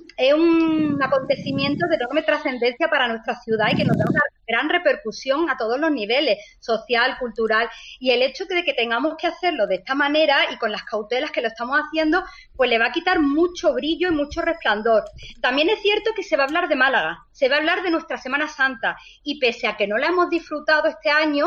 un acontecimiento de enorme trascendencia para nuestra ciudad y que nos da una gran repercusión a todos los niveles, social, cultural, y el hecho de que tengamos que hacerlo de esta manera y con las cautelas que lo estamos haciendo, pues le va a quitar mucho brillo y mucho resplandor. También es cierto que se va a hablar de Málaga, se va a hablar de nuestra Semana Santa, y pese a que no la hemos disfrutado este año,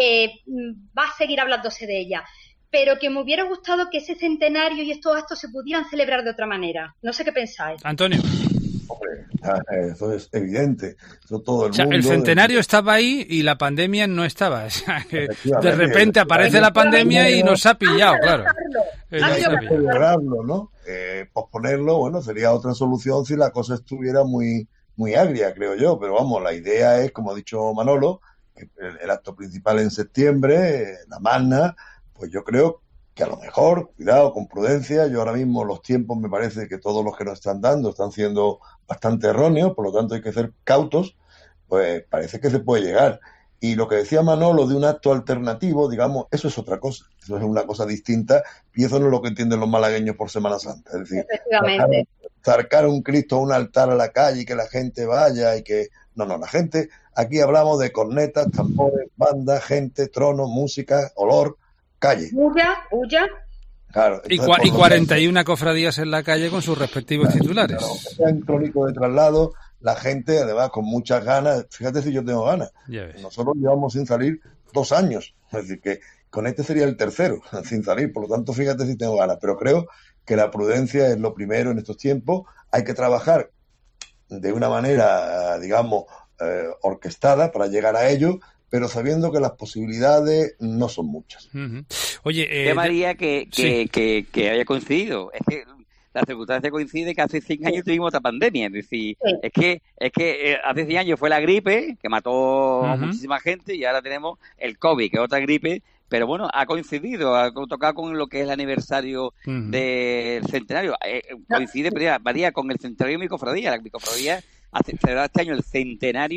va a seguir hablándose de ella, pero que me hubiera gustado que ese centenario y estos actos se pudieran celebrar de otra manera. No sé qué pensáis. Antonio. Hombre, eso es evidente. Eso todo el mundo. El centenario estaba ahí y la pandemia no estaba. O sea, que de repente aparece la pandemia y nos ha pillado, claro. Celebrarlo, ¿no? Posponerlo, bueno, sería otra solución si la cosa estuviera muy, muy agria, creo yo. Pero vamos, la idea es, como ha dicho Manolo, que el acto principal en septiembre, la magna, pues yo creo que a lo mejor, cuidado, con prudencia. Yo ahora mismo los tiempos me parece que todos los que nos están dando están siendo bastante erróneos, por lo tanto hay que ser cautos, pues parece que se puede llegar. Y lo que decía Manolo de un acto alternativo, digamos, eso es otra cosa, eso es una cosa distinta, y eso no es lo que entienden los malagueños por Semana Santa. Es decir, sacar un Cristo a un altar a la calle y que la gente vaya y que... No, la gente, aquí hablamos de cornetas, tambores, banda, gente, trono, música, olor, calle. Bulla. Claro, y 41 cofradías en la calle con sus respectivos titulares. Claro, aunque sea en crónico de traslado, la gente, además, con muchas ganas. Fíjate si yo tengo ganas. Nosotros llevamos sin salir 2 años. Es decir, que con este sería el tercero sin salir. Por lo tanto, fíjate si tengo ganas. Pero creo que la prudencia es lo primero en estos tiempos. Hay que trabajar de una manera, digamos, orquestada para llegar a ello, pero sabiendo que las posibilidades no son muchas. Oye, María, que haya coincidido. Es que la circunstancia coincide que hace 100 años tuvimos otra pandemia. Es decir, es que hace 100 años fue la gripe, que mató a muchísima gente, y ahora tenemos el COVID, que es otra gripe. Pero bueno, ha coincidido, ha tocado con lo que es el aniversario del centenario. Coincide, María, con el centenario de mi cofradía. La mi cofradía celebra este año el centenario,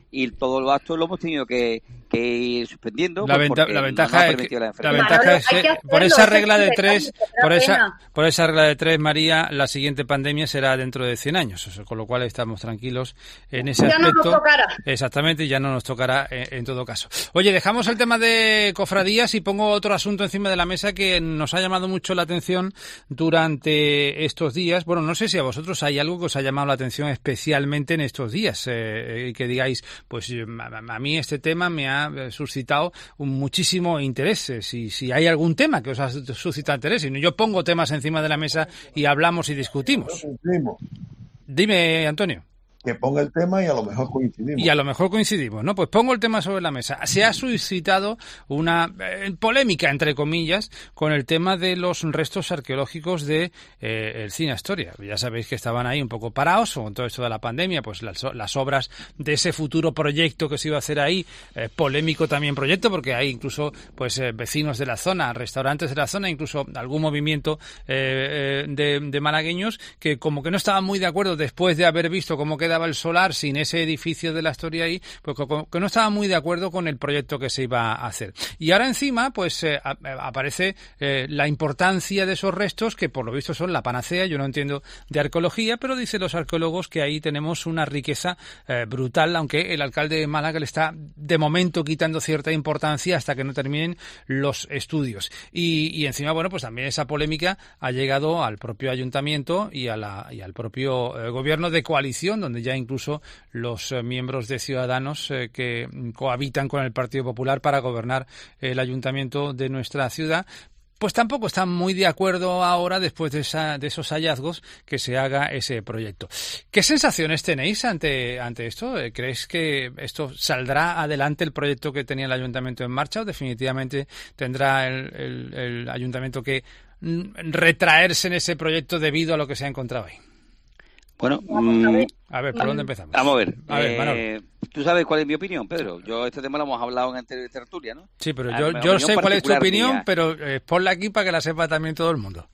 y todos los actos lo hemos tenido que ir suspendiendo. La ventaja es que por esa regla de 3, por esa regla de 3, María, la siguiente pandemia será dentro de 100 años, con lo cual estamos tranquilos en ese aspecto. Ya no nos tocará. Exactamente, ya no nos tocará en todo caso. Oye, dejamos el tema de cofradías y pongo otro asunto encima de la mesa que nos ha llamado mucho la atención durante estos días. Bueno, no sé si a vosotros hay algo que os ha llamado la atención especialmente en estos días, que digáis, pues a mí este tema me ha suscitado muchísimo interés. Si hay algún tema que os ha suscitado interés, y yo pongo temas encima de la mesa y hablamos y discutimos. Dime, Antonio. Que ponga el tema y a lo mejor coincidimos. ¿No? Pues pongo el tema sobre la mesa. Se ha suscitado una polémica, entre comillas, con el tema de los restos arqueológicos de el Cine Astoria. Ya sabéis que estaban ahí un poco parados con todo esto de la pandemia, pues las obras de ese futuro proyecto que se iba a hacer ahí, polémico también proyecto, porque hay incluso pues vecinos de la zona, restaurantes de la zona, incluso algún movimiento de malagueños que como que no estaban muy de acuerdo después de haber visto cómo quedaba el solar sin ese edificio de la Astoria ahí, pues que no estaba muy de acuerdo con el proyecto que se iba a hacer. Y ahora encima pues aparece la importancia de esos restos, que por lo visto son la panacea. Yo no entiendo de arqueología, pero dicen los arqueólogos que ahí tenemos una riqueza brutal, aunque el alcalde de Málaga le está de momento quitando cierta importancia hasta que no terminen los estudios. Y encima, bueno, pues también esa polémica ha llegado al propio ayuntamiento y al propio gobierno de coalición, donde ya incluso los miembros de Ciudadanos que cohabitan con el Partido Popular para gobernar el ayuntamiento de nuestra ciudad, pues tampoco están muy de acuerdo ahora, después de esos hallazgos, que se haga ese proyecto. ¿Qué sensaciones tenéis ante esto? ¿Creéis que esto saldrá adelante, el proyecto que tenía el ayuntamiento en marcha, o definitivamente tendrá el ayuntamiento que retraerse en ese proyecto debido a lo que se ha encontrado ahí? Bueno, a ver, ¿por dónde empezamos? Vamos a ver. Manolo. ¿Tú sabes cuál es mi opinión, Pedro? Este tema lo hemos hablado en anterior tertulia, ¿no? Sí, pero yo sé cuál es tu opinión, mía. Pero ponla aquí para que la sepa también todo el mundo.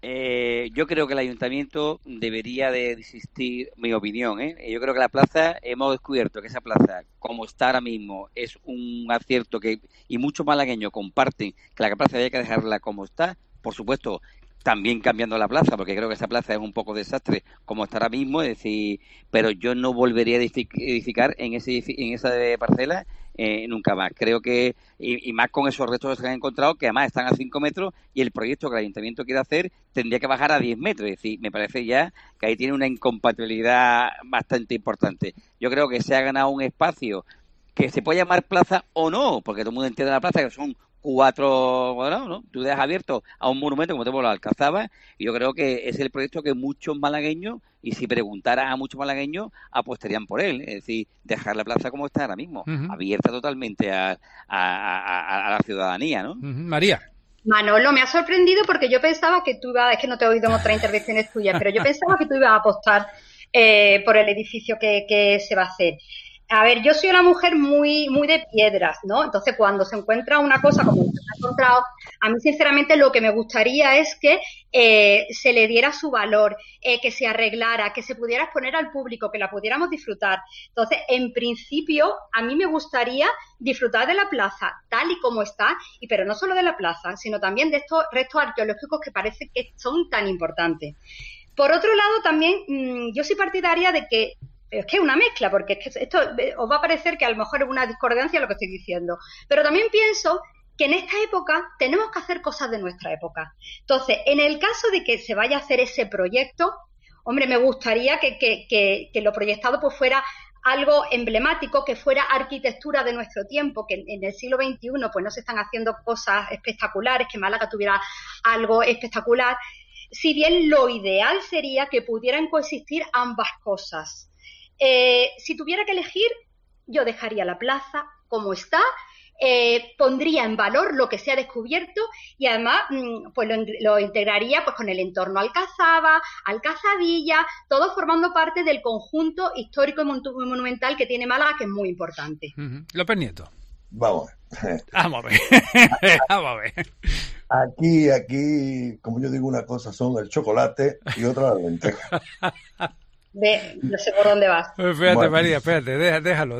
Yo creo que el ayuntamiento debería de desistir, mi opinión, Yo creo que la plaza, hemos descubierto que esa plaza, como está ahora mismo, es un acierto y muchos malagueños comparten que la plaza había que dejarla como está. Por supuesto, también cambiando la plaza, porque creo que esa plaza es un poco desastre como está ahora mismo, es decir, pero yo no volvería a edificar en esa parcela nunca más. Creo que, y más con esos restos que se han encontrado, que además están a 5 metros, y el proyecto que el ayuntamiento quiere hacer tendría que bajar a 10 metros, es decir, me parece ya que ahí tiene una incompatibilidad bastante importante. Yo creo que se ha ganado un espacio que se puede llamar plaza o no, porque todo el mundo entiende la plaza, que son 4 cuadrados, ¿no? Tú dejas abierto a un monumento como tenemos la Alcazaba, y yo creo que es el proyecto que muchos malagueños, y si preguntara a muchos malagueños, apostarían por él. Es decir, dejar la plaza como está ahora mismo, abierta totalmente a la ciudadanía, ¿no? María. Manolo, me ha sorprendido porque yo pensaba que tú ibas, es que no te he oído en otras intervenciones tuyas, pero yo pensaba que tú ibas a apostar por el edificio que se va a hacer. A ver, yo soy una mujer muy de piedras, ¿no? Entonces, cuando se encuentra una cosa como la que se ha encontrado, a mí, sinceramente, lo que me gustaría es que se le diera su valor, que se arreglara, que se pudiera exponer al público, que la pudiéramos disfrutar. Entonces, en principio, a mí me gustaría disfrutar de la plaza tal y como está, pero no solo de la plaza, sino también de estos restos arqueológicos que parece que son tan importantes. Por otro lado, también, yo soy partidaria de que es que es una mezcla, porque es que esto os va a parecer que a lo mejor es una discordancia lo que estoy diciendo, pero también pienso que en esta época tenemos que hacer cosas de nuestra época. Entonces, en el caso de que se vaya a hacer ese proyecto, hombre, me gustaría que lo proyectado pues fuera algo emblemático, que fuera arquitectura de nuestro tiempo, que en el siglo XXI pues no se están haciendo cosas espectaculares, que Málaga tuviera algo espectacular, si bien lo ideal sería que pudieran coexistir ambas cosas. Si tuviera que elegir, yo dejaría la plaza como está, pondría en valor lo que se ha descubierto y además pues lo integraría pues con el entorno Alcazaba, Alcazadilla, todo formando parte del conjunto histórico y monumental que tiene Málaga, que es muy importante. López Nieto. Vamos a ver. Aquí, como yo digo una cosa, son el chocolate y otra la lenteja. yo sé por dónde vas. Espérate, Bueno. María, espérate, déjalo.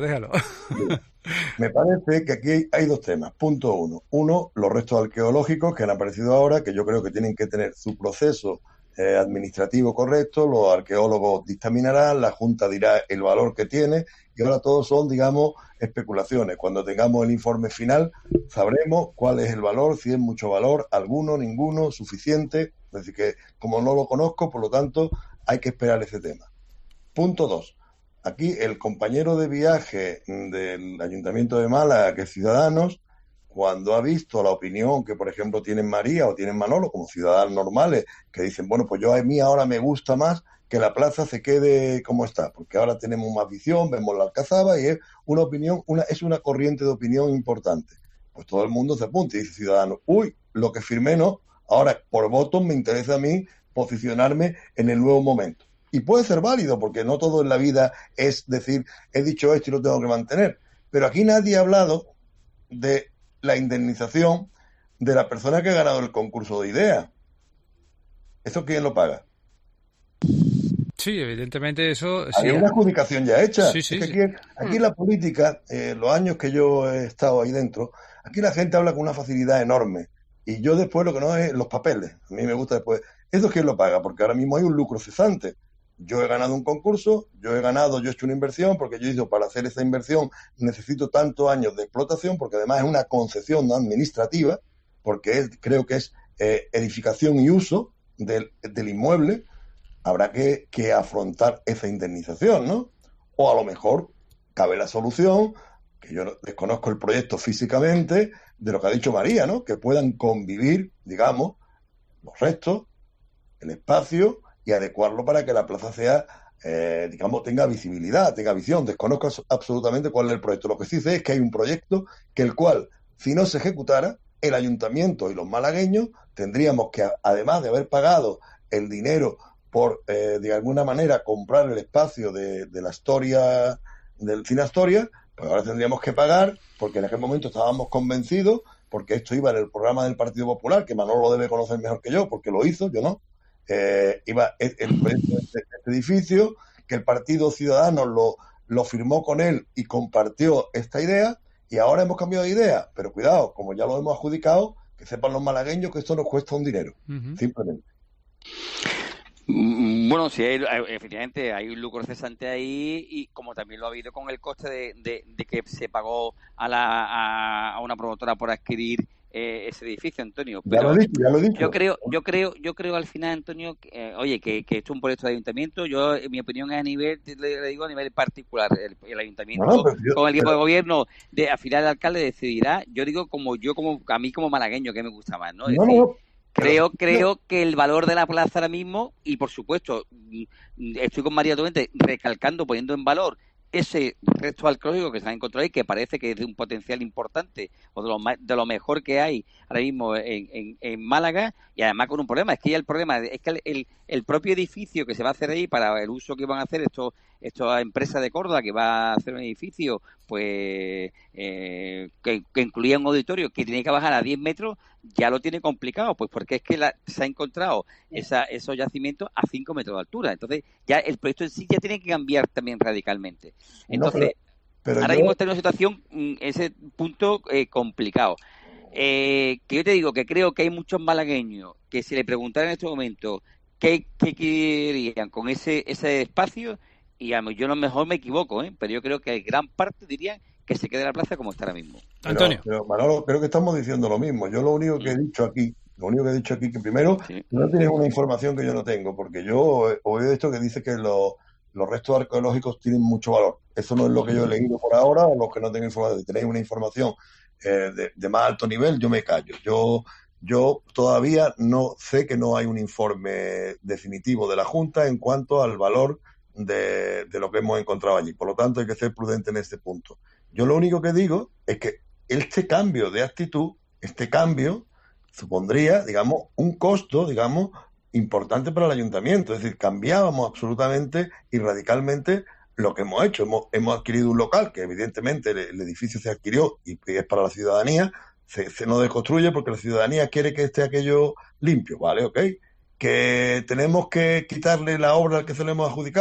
Me parece que aquí hay dos temas. Punto uno. Uno, los restos arqueológicos que han aparecido ahora, que yo creo que tienen que tener su proceso administrativo correcto, los arqueólogos dictaminarán, la Junta dirá el valor que tiene, y ahora todos son, digamos, especulaciones. Cuando tengamos el informe final, sabremos cuál es el valor, si es mucho valor, alguno, ninguno, suficiente. Es decir, que como no lo conozco, por lo tanto, hay que esperar ese tema. Punto dos. Aquí el compañero de viaje del Ayuntamiento de Málaga, que es Ciudadanos, cuando ha visto la opinión que, por ejemplo, tienen María o tienen Manolo, como ciudadanos normales, que dicen, bueno, pues a mí ahora me gusta más que la plaza se quede como está, porque ahora tenemos más visión, vemos la Alcazaba y es una opinión, es una corriente de opinión importante. Pues todo el mundo se apunta y dice Ciudadanos, lo que firmé no, ahora por votos me interesa a mí posicionarme en el nuevo momento. Y puede ser válido, porque no todo en la vida es decir, he dicho esto y lo tengo que mantener. Pero aquí nadie ha hablado de la indemnización de la persona que ha ganado el concurso de ideas. ¿Eso quién lo paga? Sí, evidentemente eso... Hay una adjudicación ya hecha. Sí, Es que aquí la política, los años que yo he estado ahí dentro, aquí la gente habla con una facilidad enorme. Y yo después lo que no es los papeles. A mí me gusta después... ¿Eso quién lo paga? Porque ahora mismo hay un lucro cesante. Yo he ganado un concurso, yo he hecho una inversión, porque yo he dicho, para hacer esa inversión necesito tantos años de explotación, porque además es una concesión administrativa, porque creo que es edificación y uso del inmueble. Habrá que afrontar esa indemnización, ¿no? O a lo mejor cabe la solución, que yo desconozco el proyecto físicamente, de lo que ha dicho María, ¿no? Que puedan convivir, digamos, los restos, el espacio, y adecuarlo para que la plaza sea, digamos, tenga visibilidad, tenga visión. Desconozco absolutamente cuál es el proyecto. Lo que sí sé es que hay un proyecto que el cual, si no se ejecutara, el ayuntamiento y los malagueños tendríamos que, además de haber pagado el dinero por, de alguna manera, comprar el espacio de la Astoria, del Cine Astoria, pues ahora tendríamos que pagar, porque en aquel momento estábamos convencidos, porque esto iba en el programa del Partido Popular, que Manolo lo debe conocer mejor que yo, porque lo hizo, yo no. Iba el proyecto de este edificio, que el Partido Ciudadanos lo firmó con él y compartió esta idea, y ahora hemos cambiado de idea, pero cuidado, como ya lo hemos adjudicado, que sepan los malagueños que esto nos cuesta un dinero, simplemente. Bueno, sí, efectivamente hay un lucro cesante ahí, y como también lo ha habido con el coste de que se pagó a una promotora por adquirir ese edificio, Antonio. Pero ya lo he dicho. Yo creo al final, Antonio, que esto es un proyecto de ayuntamiento. Yo, en mi opinión, es a nivel particular. El ayuntamiento con el equipo de gobierno, al final el alcalde decidirá. Yo digo como a mí como malagueño, que me gusta más, ¿no? Es decir, creo que el valor de la plaza ahora mismo, y por supuesto, estoy con María Torrente recalcando, poniendo en valor ese resto arqueológico que se ha encontrado ahí, que parece que es de un potencial importante, o de lo mejor que hay ahora mismo en Málaga, y además con un problema, es que ya el problema es que el propio edificio que se va a hacer ahí para el uso que van a hacer esta empresa de Córdoba, que va a hacer un edificio pues que incluía un auditorio que tiene que bajar a 10 metros, ya lo tiene complicado, pues porque es que se ha encontrado esos yacimientos a 5 metros de altura. Entonces ya el proyecto en sí ya tiene que cambiar también radicalmente. Entonces, pero ahora mismo está en una situación, ese punto complicado. Que yo te digo que creo que hay muchos malagueños que si le preguntaran en este momento qué querían con ese espacio, y a yo a lo mejor me equivoco, pero yo creo que gran parte dirían que se quede la plaza como está ahora mismo. Antonio. Pero Manolo, creo que estamos diciendo lo mismo. Yo lo único que he dicho aquí, que primero, tú no tienes una información que yo no tengo, porque yo he oído esto que dice que los restos arqueológicos tienen mucho valor. Eso no es lo que yo he leído por ahora, o los que no tengo información. Si tenéis una información de más alto nivel, yo me callo. Yo todavía no sé, que no hay un informe definitivo de la Junta en cuanto al valor de lo que hemos encontrado allí. Por lo tanto, hay que ser prudente en este punto. Yo lo único que digo es que este cambio de actitud, este cambio, supondría, digamos, un costo, digamos, importante para el ayuntamiento. Es decir, cambiábamos absolutamente y radicalmente lo que hemos hecho. Hemos adquirido un local que evidentemente el edificio se adquirió y es para la ciudadanía, se nos desconstruye porque la ciudadanía quiere que esté aquello limpio, ¿vale? ¿Ok? Que tenemos que quitarle la obra al que se le hemos adjudicado.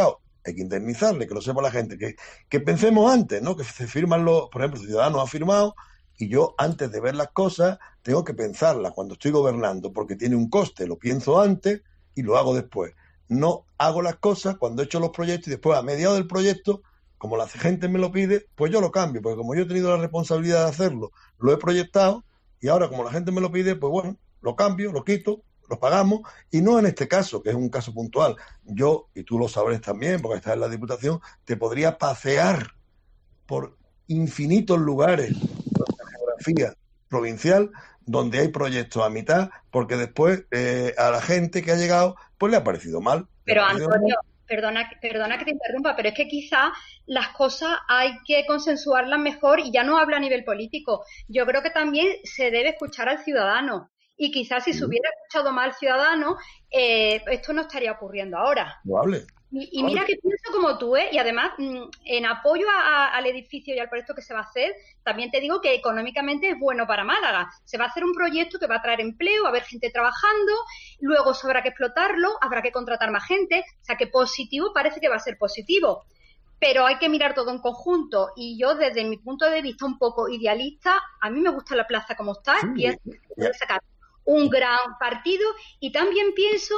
hay que indemnizarle, que lo sepa la gente, que pensemos antes, ¿no? Que se firman por ejemplo, Ciudadanos ha firmado, y yo antes de ver las cosas tengo que pensarlas cuando estoy gobernando, porque tiene un coste, lo pienso antes y lo hago después. No hago las cosas cuando he hecho los proyectos y después a mediados del proyecto, como la gente me lo pide, pues yo lo cambio, porque como yo he tenido la responsabilidad de hacerlo, lo he proyectado y ahora como la gente me lo pide, pues bueno, lo cambio, lo quito, lo pagamos, y no en este caso, que es un caso puntual. Yo, y tú lo sabrás también, porque estás en la Diputación, te podría pasear por infinitos lugares de la geografía provincial donde hay proyectos a mitad, porque después a la gente que ha llegado, pues le ha parecido mal. Pero Antonio, perdona que te interrumpa, pero es que quizá las cosas hay que consensuarlas mejor, y ya no hablo a nivel político. Yo creo que también se debe escuchar al ciudadano, y quizás si se hubiera escuchado más al ciudadano, esto no estaría ocurriendo ahora. Probable. Y mira que pienso como tú, y además en apoyo al edificio y al proyecto que se va a hacer, también te digo que económicamente es bueno para Málaga. Se va a hacer un proyecto que va a traer empleo, va a haber gente trabajando, luego habrá que explotarlo, habrá que contratar más gente, o sea que positivo parece que va a ser positivo. Pero hay que mirar todo en conjunto, y yo desde mi punto de vista un poco idealista, a mí me gusta la plaza como está, pienso que puede sacar un gran partido, y también pienso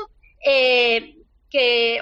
que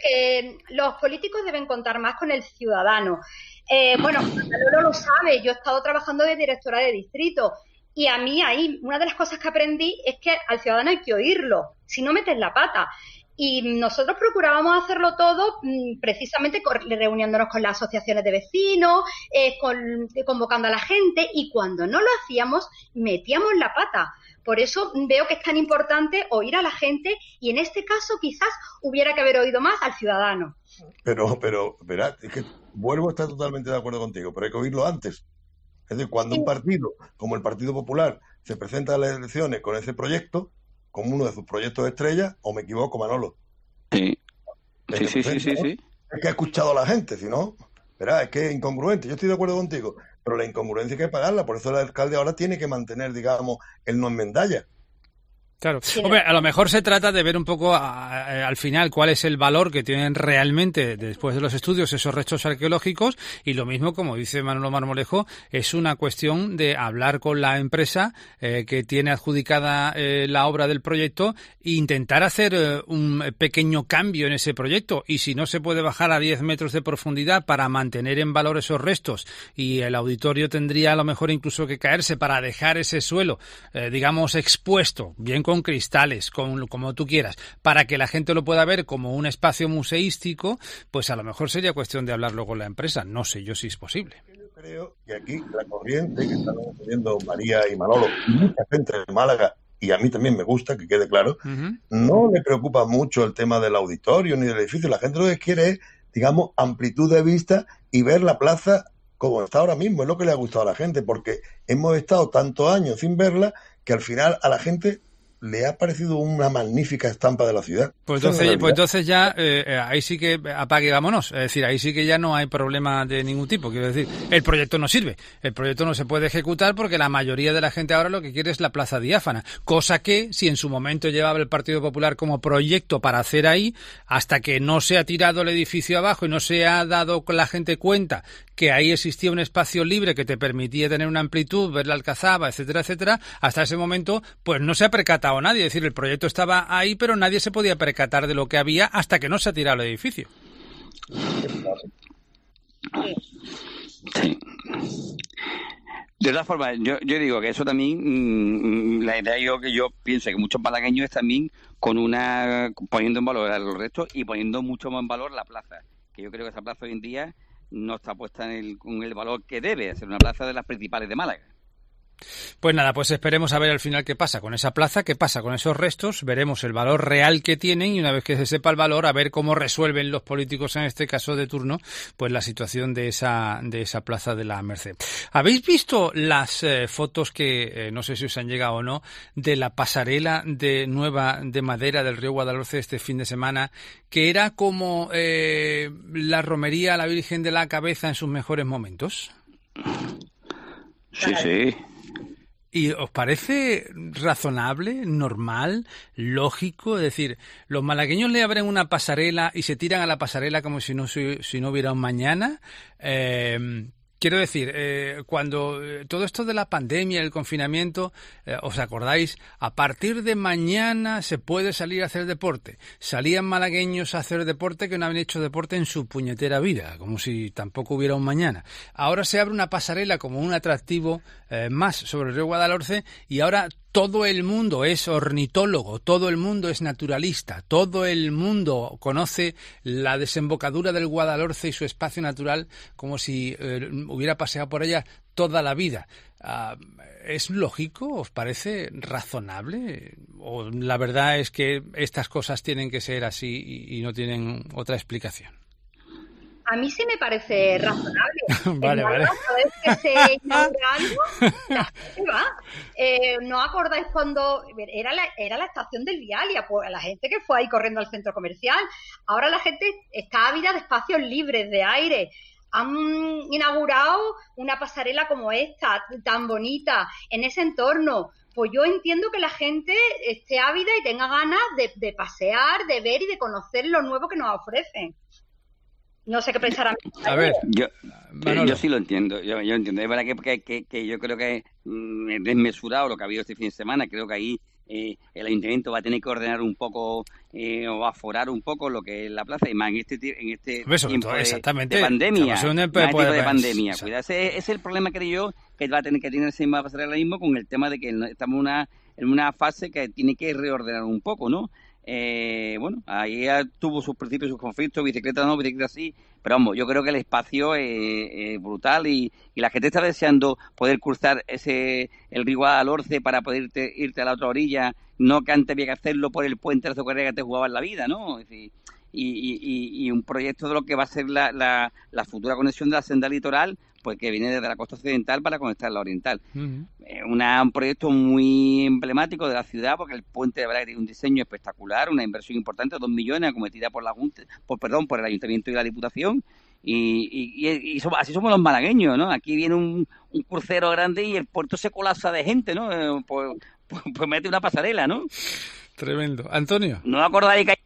los políticos deben contar más con el ciudadano. Bueno, Manolo lo sabe, yo he estado trabajando de directora de distrito, y a mí ahí una de las cosas que aprendí es que al ciudadano hay que oírlo, si no metes la pata. Y nosotros procurábamos hacerlo todo precisamente reuniéndonos con las asociaciones de vecinos, convocando a la gente, y cuando no lo hacíamos, metíamos la pata. Por eso veo que es tan importante oír a la gente, y en este caso quizás hubiera que haber oído más al ciudadano. Pero, verás, es que vuelvo a estar totalmente de acuerdo contigo, pero hay que oírlo antes. Es decir, cuando un partido, como el Partido Popular, se presenta a las elecciones con ese proyecto, como uno de sus proyectos de estrella, o me equivoco, Manolo. Sí. Sí. Es que ha escuchado a la gente, si no, verás, es que es incongruente. Yo estoy de acuerdo contigo, pero la incongruencia hay que pagarla, por eso el alcalde ahora tiene que mantener, digamos, el no enmendalla. Claro. Hombre, a lo mejor se trata de ver un poco al final cuál es el valor que tienen realmente después de los estudios esos restos arqueológicos, y lo mismo, como dice Manolo Marmolejo, es una cuestión de hablar con la empresa que tiene adjudicada la obra del proyecto e intentar hacer un pequeño cambio en ese proyecto, y si no se puede bajar a 10 metros de profundidad para mantener en valor esos restos, y el auditorio tendría a lo mejor incluso que caerse para dejar ese suelo, digamos, expuesto, bien con cristales, como tú quieras, para que la gente lo pueda ver como un espacio museístico, pues a lo mejor sería cuestión de hablarlo con la empresa. No sé yo si es posible. Yo creo que aquí la corriente que están teniendo María y Manolo, y mucha gente de Málaga, y a mí también me gusta, que quede claro, no le preocupa mucho el tema del auditorio ni del edificio. La gente lo que quiere es, digamos, amplitud de vista y ver la plaza como está ahora mismo. Es lo que le ha gustado a la gente, porque hemos estado tantos años sin verla que al final a la gente le ha parecido una magnífica estampa de la ciudad. Pues entonces ya ahí sí que apague y vámonos. Es decir, ahí sí que ya no hay problema de ningún tipo. Quiero decir, el proyecto no sirve. El proyecto no se puede ejecutar porque la mayoría de la gente ahora lo que quiere es la plaza diáfana. Cosa que, si en su momento llevaba el Partido Popular como proyecto para hacer ahí, hasta que no se ha tirado el edificio abajo y no se ha dado con la gente cuenta que ahí existía un espacio libre que te permitía tener una amplitud, ver la Alcazaba, etcétera, etcétera, hasta ese momento pues no se ha percatado nadie. Es decir, el proyecto estaba ahí, pero nadie se podía percatar de lo que había hasta que no se ha tirado el edificio. Sí. De todas formas, yo digo que eso también, la idea que yo pienso que muchos malagueños es también poniendo en valor a los restos y poniendo mucho más en valor la plaza, que yo creo que esa plaza hoy en día no está puesta con el valor que debe ser una plaza de las principales de Málaga. Pues nada, pues esperemos a ver al final qué pasa con esa plaza, qué pasa con esos restos, veremos el valor real que tienen, y una vez que se sepa el valor, a ver cómo resuelven los políticos, en este caso de turno, pues la situación de esa plaza de la Merced. ¿Habéis visto las fotos que, no sé si os han llegado o no, de la pasarela de madera del río Guadalhorce este fin de semana, que era como la romería a la Virgen de la Cabeza en sus mejores momentos? Sí. ¿Y os parece razonable, normal, lógico? Es decir, los malagueños le abren una pasarela y se tiran a la pasarela como si no hubiera un mañana. Quiero decir, cuando todo esto de la pandemia, el confinamiento, ¿os acordáis? A partir de mañana se puede salir a hacer deporte. Salían malagueños a hacer deporte que no habían hecho deporte en su puñetera vida, como si tampoco hubiera un mañana. Ahora se abre una pasarela como un atractivo más sobre el río Guadalhorce y ahora todo el mundo es ornitólogo, todo el mundo es naturalista, todo el mundo conoce la desembocadura del Guadalhorce y su espacio natural como si hubiera paseado por ella toda la vida. ¿Es lógico? ¿Os parece razonable? ¿O la verdad es que estas cosas tienen que ser así y no tienen otra explicación? A mí sí me parece razonable. Vale. Cada vez que se inaugura algo, la gente va. ¿No acordáis cuando era la estación del Vialia? Pues la gente que fue ahí corriendo al centro comercial. Ahora la gente está ávida de espacios libres, de aire. Han inaugurado una pasarela como esta, tan bonita, en ese entorno. Pues yo entiendo que la gente esté ávida y tenga ganas de pasear, de ver y de conocer lo nuevo que nos ofrecen. No sé qué pensarán. A ver, yo sí lo entiendo. Yo entiendo. Es verdad que yo creo que es desmesurado lo que ha habido este fin de semana. Creo que ahí el ayuntamiento va a tener que ordenar un poco o aforar un poco lo que es la plaza y más en este tiempo de pandemia. De pandemia. Sí. Cuidado, ese es el problema, creo yo, que va a tener que tener ese va a pasar ahora mismo con el tema de que estamos en una fase que tiene que reordenar un poco, ¿no? Bueno, ahí tuvo sus principios, sus conflictos, bicicleta no, bicicleta sí, pero vamos, yo creo que el espacio es brutal y la gente está deseando poder cruzar el río Guadalhorce para poder irte a la otra orilla, no que antes había que hacerlo por el puente de la Azucarera que te jugaba en la vida, ¿no? Es decir, y un proyecto de lo que va a ser la futura conexión de la senda litoral, pues que viene desde la costa occidental para conectar la oriental. Uh-huh. Un proyecto muy emblemático de la ciudad, porque el puente de verdad tiene un diseño espectacular, una inversión importante, 2 millones acometida por el Ayuntamiento y la Diputación, y así somos los malagueños, ¿no? Aquí viene un crucero grande y el puerto se colapsa de gente, ¿no? Pues mete una pasarela, ¿no? Tremendo. Antonio. ¿No acordáis que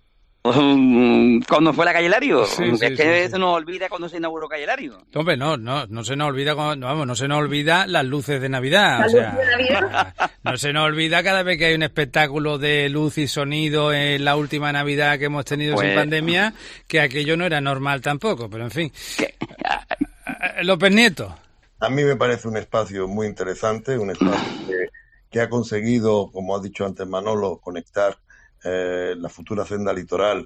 cuando fue la Calle Lario? Sí, se nos olvida cuando se inauguró Calle Lario. Hombre, no se nos olvida no se nos olvida las luces de Navidad. No se nos olvida cada vez que hay un espectáculo de luz y sonido en la última Navidad que hemos tenido sin pandemia, que aquello no era normal tampoco, pero en fin. López Nieto. A mí me parece un espacio muy interesante, un espacio que ha conseguido, como ha dicho antes Manolo, conectar la futura senda litoral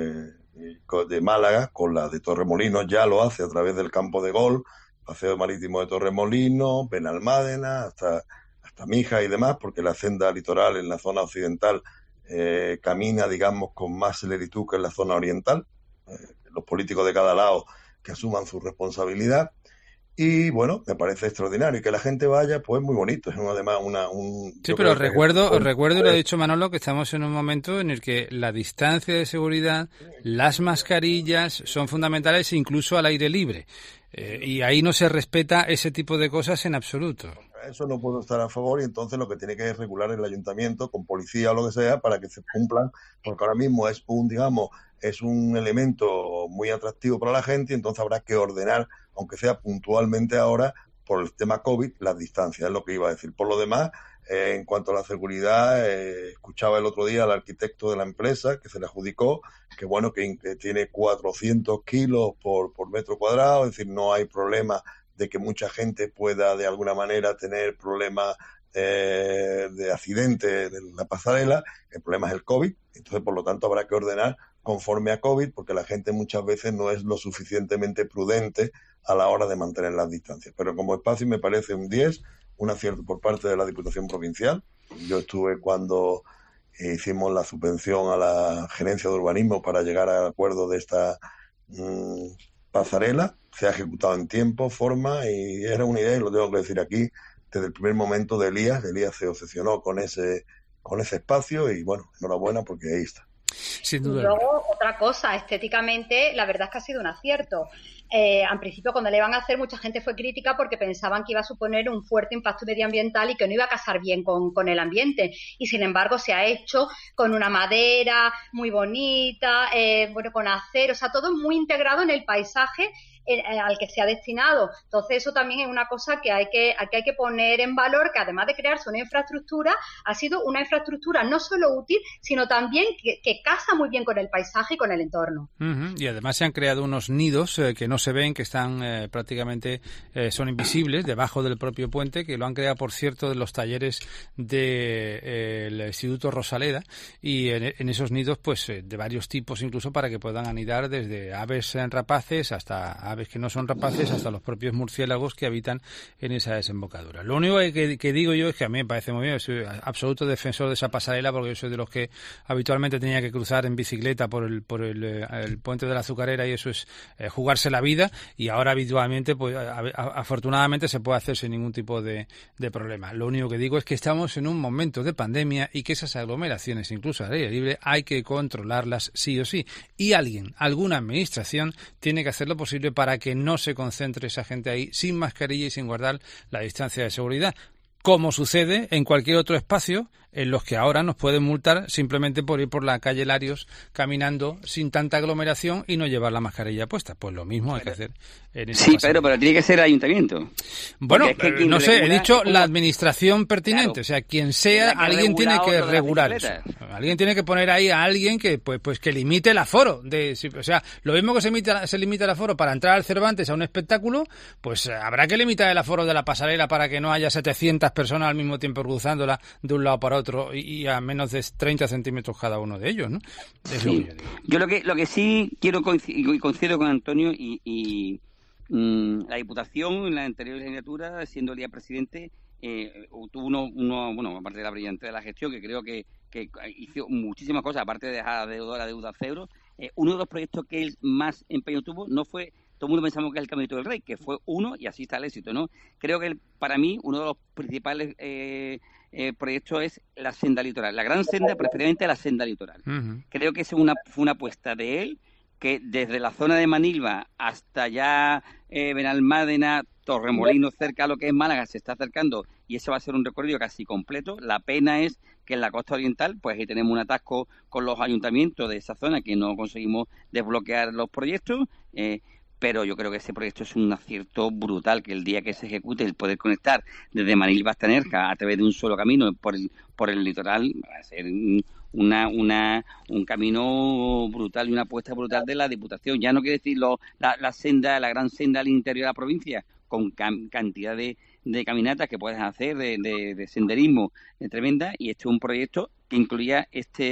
de Málaga con la de Torremolinos. Ya lo hace a través del campo de golf, paseo marítimo de Torremolinos, Benalmádena, hasta Mijas y demás, porque la senda litoral en la zona occidental camina, digamos, con más celeritud que en la zona oriental. Los políticos de cada lado que asuman su responsabilidad. Y bueno, me parece extraordinario. Y que la gente vaya, pues muy bonito. Es además Sí, pero os recuerdo, y lo ha dicho Manolo, que estamos en un momento en el que la distancia de seguridad, las mascarillas son fundamentales incluso al aire libre. Y ahí no se respeta ese tipo de cosas en absoluto. Eso no puedo estar a favor y entonces lo que tiene que es regular el ayuntamiento con policía o lo que sea para que se cumplan, porque ahora mismo es un elemento muy atractivo para la gente y entonces habrá que ordenar, aunque sea puntualmente ahora, por el tema COVID, las distancias, es lo que iba a decir. Por lo demás, en cuanto a la seguridad, escuchaba el otro día al arquitecto de la empresa que se le adjudicó, que bueno, que tiene 400 kilos por metro cuadrado, es decir, no hay problema de que mucha gente pueda de alguna manera tener problemas de accidente en la pasarela. El problema es el COVID, entonces por lo tanto habrá que ordenar conforme a COVID, porque la gente muchas veces no es lo suficientemente prudente a la hora de mantener las distancias. Pero como espacio me parece un 10, un acierto por parte de la Diputación Provincial. Yo estuve cuando hicimos la subvención a la Gerencia de Urbanismo para llegar al acuerdo de esta pasarela. Se ha ejecutado en tiempo, forma, y era una idea, y lo tengo que decir aquí, desde el primer momento de Elías. Elías se obsesionó con ese espacio y bueno, enhorabuena porque ahí está. Sin duda. Y luego, otra cosa, estéticamente, la verdad es que ha sido un acierto. al principio cuando le iban a hacer mucha gente fue crítica porque pensaban que iba a suponer un fuerte impacto medioambiental y que no iba a casar bien con el ambiente, y sin embargo se ha hecho con una madera muy bonita, con acero, o sea, todo muy integrado en el paisaje al que se ha destinado. Entonces eso también es una cosa que hay que poner en valor, que además de crearse una infraestructura, ha sido una infraestructura no solo útil, sino también que casa muy bien con el paisaje y con el entorno. Y además se han creado unos nidos que no se ven, que están prácticamente son invisibles debajo del propio puente, que lo han creado, por cierto, de los talleres del Instituto Rosaleda, y en esos nidos pues de varios tipos, incluso para que puedan anidar desde aves rapaces hasta aves que no son rapaces, hasta los propios murciélagos que habitan en esa desembocadura. Lo único que digo yo es que a mí me parece muy bien, soy absoluto defensor de esa pasarela, porque yo soy de los que habitualmente tenía que cruzar en bicicleta por el puente de la Azucarera, y eso es jugarse la vida, y ahora habitualmente, pues afortunadamente se puede hacer sin ningún tipo de problema. Lo único que digo es que estamos en un momento de pandemia y que esas aglomeraciones, incluso al aire libre, hay que controlarlas sí o sí, y alguna administración tiene que hacer lo posible para que no se concentre esa gente ahí sin mascarilla y sin guardar la distancia de seguridad, como sucede en cualquier otro espacio en los que ahora nos pueden multar simplemente por ir por la calle Larios caminando sin tanta aglomeración y no llevar la mascarilla puesta. Pues lo mismo hay que hacer en esa pasarela. pero tiene que ser el ayuntamiento. Bueno, no sé, he dicho la administración pertinente, claro, o sea, quien sea, alguien tiene que regular eso. Alguien tiene que poner ahí a alguien que pues que limite el aforo. O sea, lo mismo que se limita el aforo para entrar al Cervantes a un espectáculo, pues habrá que limitar el aforo de la pasarela para que no haya 700 personas al mismo tiempo cruzándola de un lado para otro y a menos de 30 centímetros cada uno de ellos, ¿no? Es lo que yo digo. Yo lo que sí quiero coincido con Antonio y la Diputación en la anterior legislatura, siendo el día presidente, tuvo uno, aparte de la brillantez de la gestión, que creo que hizo muchísimas cosas, aparte de dejar la deuda cero. Uno de los proyectos que él más empeño tuvo no fue, todo el mundo pensamos que es el Caminito del Rey, que fue uno y así está el éxito, ¿no? Creo que para mí uno de los principales proyectos es la senda litoral, la gran senda, pero especialmente la senda litoral. Uh-huh. Creo que fue una apuesta de él, que desde la zona de Manilva hasta ya Benalmádena, Torremolinos, cerca a lo que es Málaga, se está acercando, y ese va a ser un recorrido casi completo. La pena es que en la costa oriental, pues ahí tenemos un atasco con los ayuntamientos de esa zona, que no conseguimos desbloquear los proyectos, pero yo creo que ese proyecto es un acierto brutal, que el día que se ejecute, el poder conectar desde Manilva hasta Nerja a través de un solo camino por el litoral, va a ser un camino brutal y una apuesta brutal de la Diputación. Ya no quiere decir la gran senda al interior de la provincia, con cantidad de caminatas que puedes hacer, de senderismo tremenda, y este es un proyecto que incluía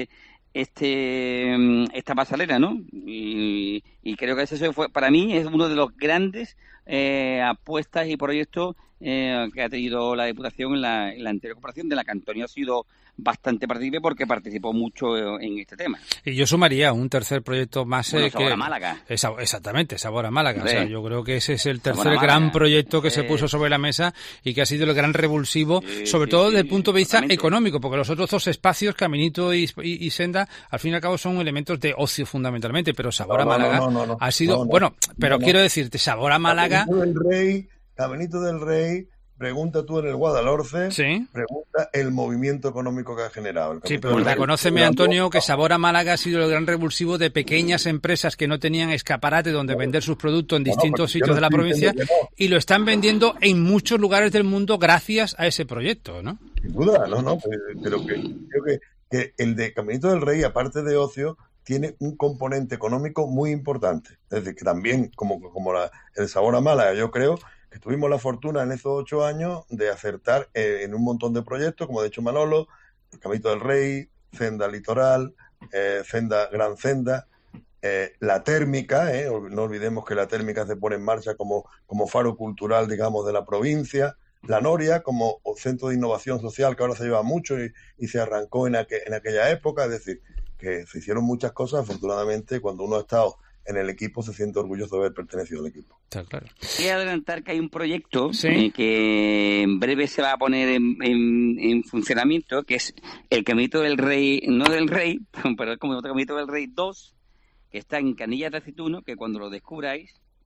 esta pasarela, ¿no? Y creo que ese fue, para mí, es uno de los grandes apuestas y proyectos que ha tenido la Diputación en la anterior corporación, de la que Antonio ha sido bastante partícipe porque participó mucho en este tema. Y yo sumaría un tercer proyecto más Sabor a Málaga. Exactamente, Sabor a Málaga. Sí. O sea, yo creo que ese es el tercer gran proyecto que se puso sobre la mesa y que ha sido el gran revulsivo, sobre todo desde el punto de vista económico, porque los otros dos espacios, Caminito y Senda, al fin y al cabo son elementos de ocio fundamentalmente, pero Sabor a Málaga ha sido... quiero decirte, Sabor a Málaga... Caminito del Rey, pregunta tú en el Guadalhorce, ¿sí? Pregunta el movimiento económico que ha generado. Sí, pero reconóceme, Antonio, que Sabor a Málaga ha sido el gran revulsivo de pequeñas empresas que no tenían escaparate donde vender sus productos en distintos sitios de la provincia, y lo están vendiendo en muchos lugares del mundo gracias a ese proyecto, ¿no? Sin duda, pero creo que el de Caminito del Rey, aparte de ocio, tiene un componente económico muy importante. Es decir, que también, como el Sabor a Málaga, yo creo que tuvimos la fortuna en esos 8 años de acertar en un montón de proyectos, como ha dicho Manolo, el Caminito del Rey, Senda Litoral, Gran Senda, la térmica, no olvidemos que la térmica se pone en marcha como faro cultural, digamos, de la provincia, la Noria como centro de innovación social, que ahora se lleva mucho y se arrancó en aquella época. Es decir, que se hicieron muchas cosas. Afortunadamente, cuando uno ha estado en el equipo, se siente orgulloso de haber pertenecido al equipo. Está claro. Quiero adelantar que hay un proyecto que en breve se va a poner en funcionamiento, que es el Caminito del Rey, no del Rey, pero es como otro Caminito del Rey 2, que está en Canillas de Aceituno, que cuando lo descubráis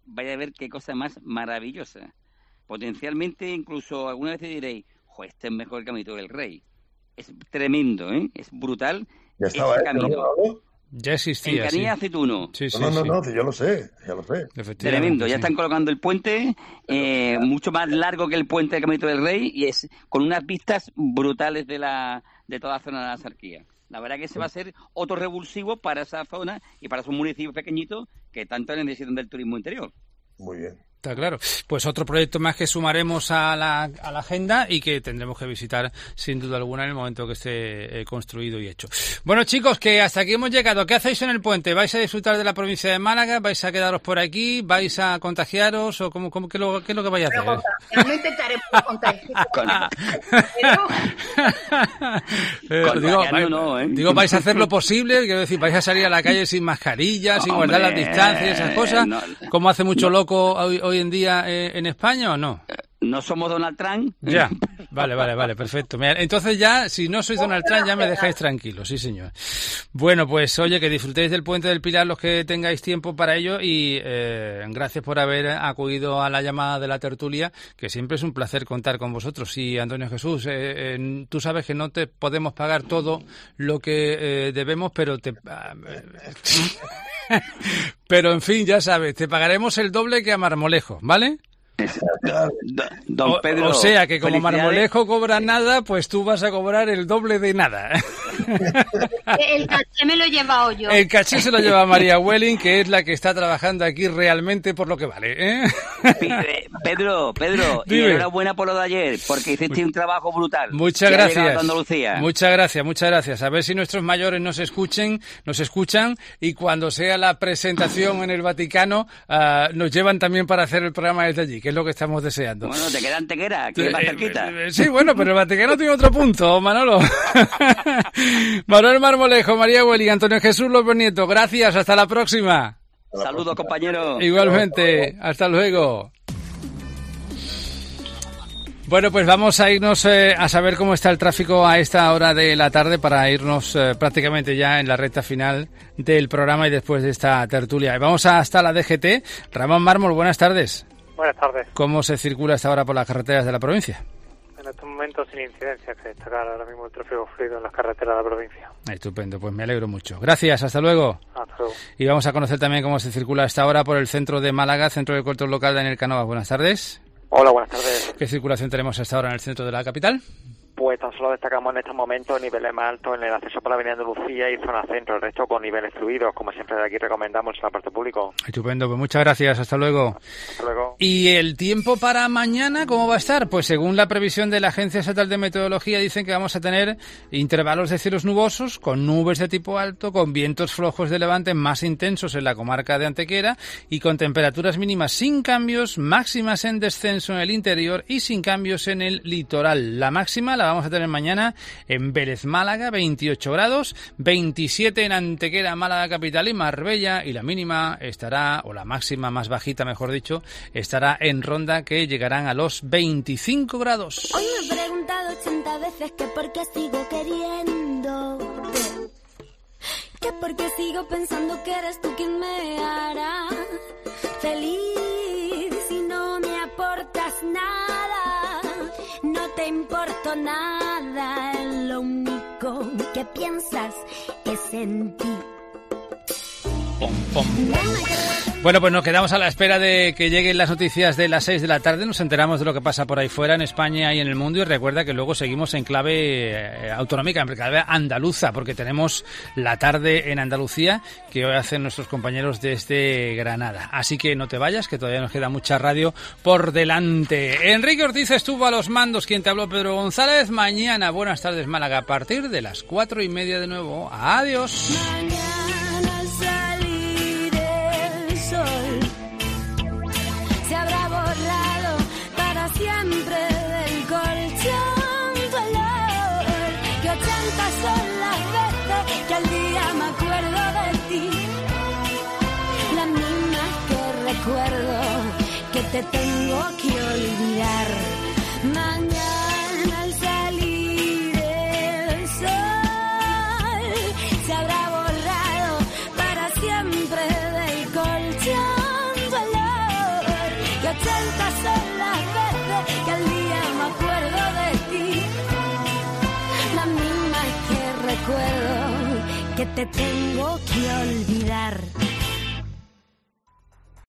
vaya a ver qué cosa más maravillosa. Potencialmente, incluso alguna vez diréis, este es mejor el Caminito del Rey. Es tremendo, ¿eh? Es brutal. Ya estaba ese camino. ¿no? Ya existía, en Canilla Aceituno. Sí, no, yo lo sé. Tremendo, ya están colocando el puente, mucho más largo que el puente del Caminito del Rey, y es con unas vistas brutales de toda la zona de la Axarquía. La verdad que ese va a ser otro revulsivo para esa zona y para esos municipios pequeñitos que tanto necesitan del turismo interior. Muy bien. Está claro. Pues otro proyecto más que sumaremos a la agenda y que tendremos que visitar sin duda alguna en el momento que esté construido y hecho. Bueno, chicos, que hasta aquí hemos llegado. ¿Qué hacéis en el puente? ¿Vais a disfrutar de la provincia de Málaga? ¿Vais a quedaros por aquí? ¿Vais a contagiaros? ¿O qué es lo que vais a hacer? No intentaremos contagiar. Digo, ¿vais a hacer lo posible? Quiero decir, ¿vais a salir a la calle sin mascarilla, sin guardar las distancias y esas cosas? ¿Cómo hace mucho loco hoy en día en España o no? No somos Donald Trump. Ya, vale, perfecto. Mira, entonces ya, si no sois Donald Trump, ya me dejáis tranquilo, sí señor. Bueno, pues oye, que disfrutéis del Puente del Pilar los que tengáis tiempo para ello y gracias por haber acudido a la llamada de la tertulia, que siempre es un placer contar con vosotros. Y Antonio Jesús, tú sabes que no te podemos pagar todo lo que debemos, pero pero en fin, ya sabes, te pagaremos el doble que a Marmolejo, ¿vale? Don Pedro, o sea que como Marmolejo cobra nada, pues tú vas a cobrar el doble de nada. El caché me lo he llevado yo. El caché se lo lleva María Welling, que es la que está trabajando aquí realmente por lo que vale, ¿eh? Pedro, y enhorabuena por lo de ayer, porque hiciste un trabajo brutal. Muchas gracias. Muchas gracias. A ver si nuestros mayores nos escuchan y cuando sea la presentación en el Vaticano nos llevan también para hacer el programa desde allí, que es lo que estamos deseando. Bueno, te queda Antequera, que es más cerquita. Sí, bueno, pero el Vaticano tiene otro punto, Manolo. Manuel Marmolejo, María Welling, Antonio Jesús López Nieto, gracias, hasta la próxima. Saludos, compañero. Igualmente, hasta luego. Bueno, pues vamos a irnos a saber cómo está el tráfico a esta hora de la tarde para irnos prácticamente ya en la recta final del programa y después de esta tertulia. Vamos hasta la DGT. Ramón Mármol, buenas tardes. Buenas tardes. ¿Cómo se circula hasta ahora por las carreteras de la provincia? En estos momentos sin incidencias que destacar ahora mismo el tráfico fluido en las carreteras de la provincia. Estupendo, pues me alegro mucho. Gracias, hasta luego. Hasta luego. Y vamos a conocer también cómo se circula hasta ahora por el centro de Málaga, centro de control local Daniel Canovas. Buenas tardes. Hola, buenas tardes. ¿Qué circulación tenemos hasta ahora en el centro de la capital? Pues tan solo destacamos en estos momentos niveles más altos en el acceso por la avenida Andalucía y zona centro, el resto con niveles fluidos, como siempre de aquí recomendamos en el transporte público. Estupendo, pues muchas gracias, hasta luego. Hasta luego. ¿Y el tiempo para mañana cómo va a estar? Pues según la previsión de la Agencia Estatal de Meteorología dicen que vamos a tener intervalos de cielos nubosos, con nubes de tipo alto, con vientos flojos de levante más intensos en la comarca de Antequera y con temperaturas mínimas sin cambios, máximas en descenso en el interior y sin cambios en el litoral. La máxima la vamos a tener mañana en Vélez, Málaga, 28 grados, 27 en Antequera, Málaga capital y Marbella, y la mínima estará, o la máxima más bajita mejor dicho, estará en Ronda, que llegarán a los 25 grados. Hoy me he preguntado 80 veces que por qué sigo queriéndote, que por qué sigo pensando que eres tú quien me hará feliz si no me aportas nada. No te importo nada, lo único que piensas es en ti. Bueno, pues nos quedamos a la espera de que lleguen las noticias de las 6 de la tarde. Nos enteramos de lo que pasa por ahí fuera, en España y en el mundo. Y recuerda que luego seguimos en clave autonómica, en clave andaluza, porque tenemos la tarde en Andalucía que hoy hacen nuestros compañeros desde Granada. Así que no te vayas, que todavía nos queda mucha radio por delante. Enrique Ortiz estuvo a los mandos. Quien te habló, Pedro González. Mañana, buenas tardes, Málaga, a partir de las 4:30 de nuevo. Adiós. Siempre del colchón dolor, que 80 son las veces que al día me acuerdo de ti, las mismas que recuerdo que te tengo que olvidar. Mañana al salir el sol se habrá borrado para siempre del colchón dolor. recuerdo que te tengo que olvidar.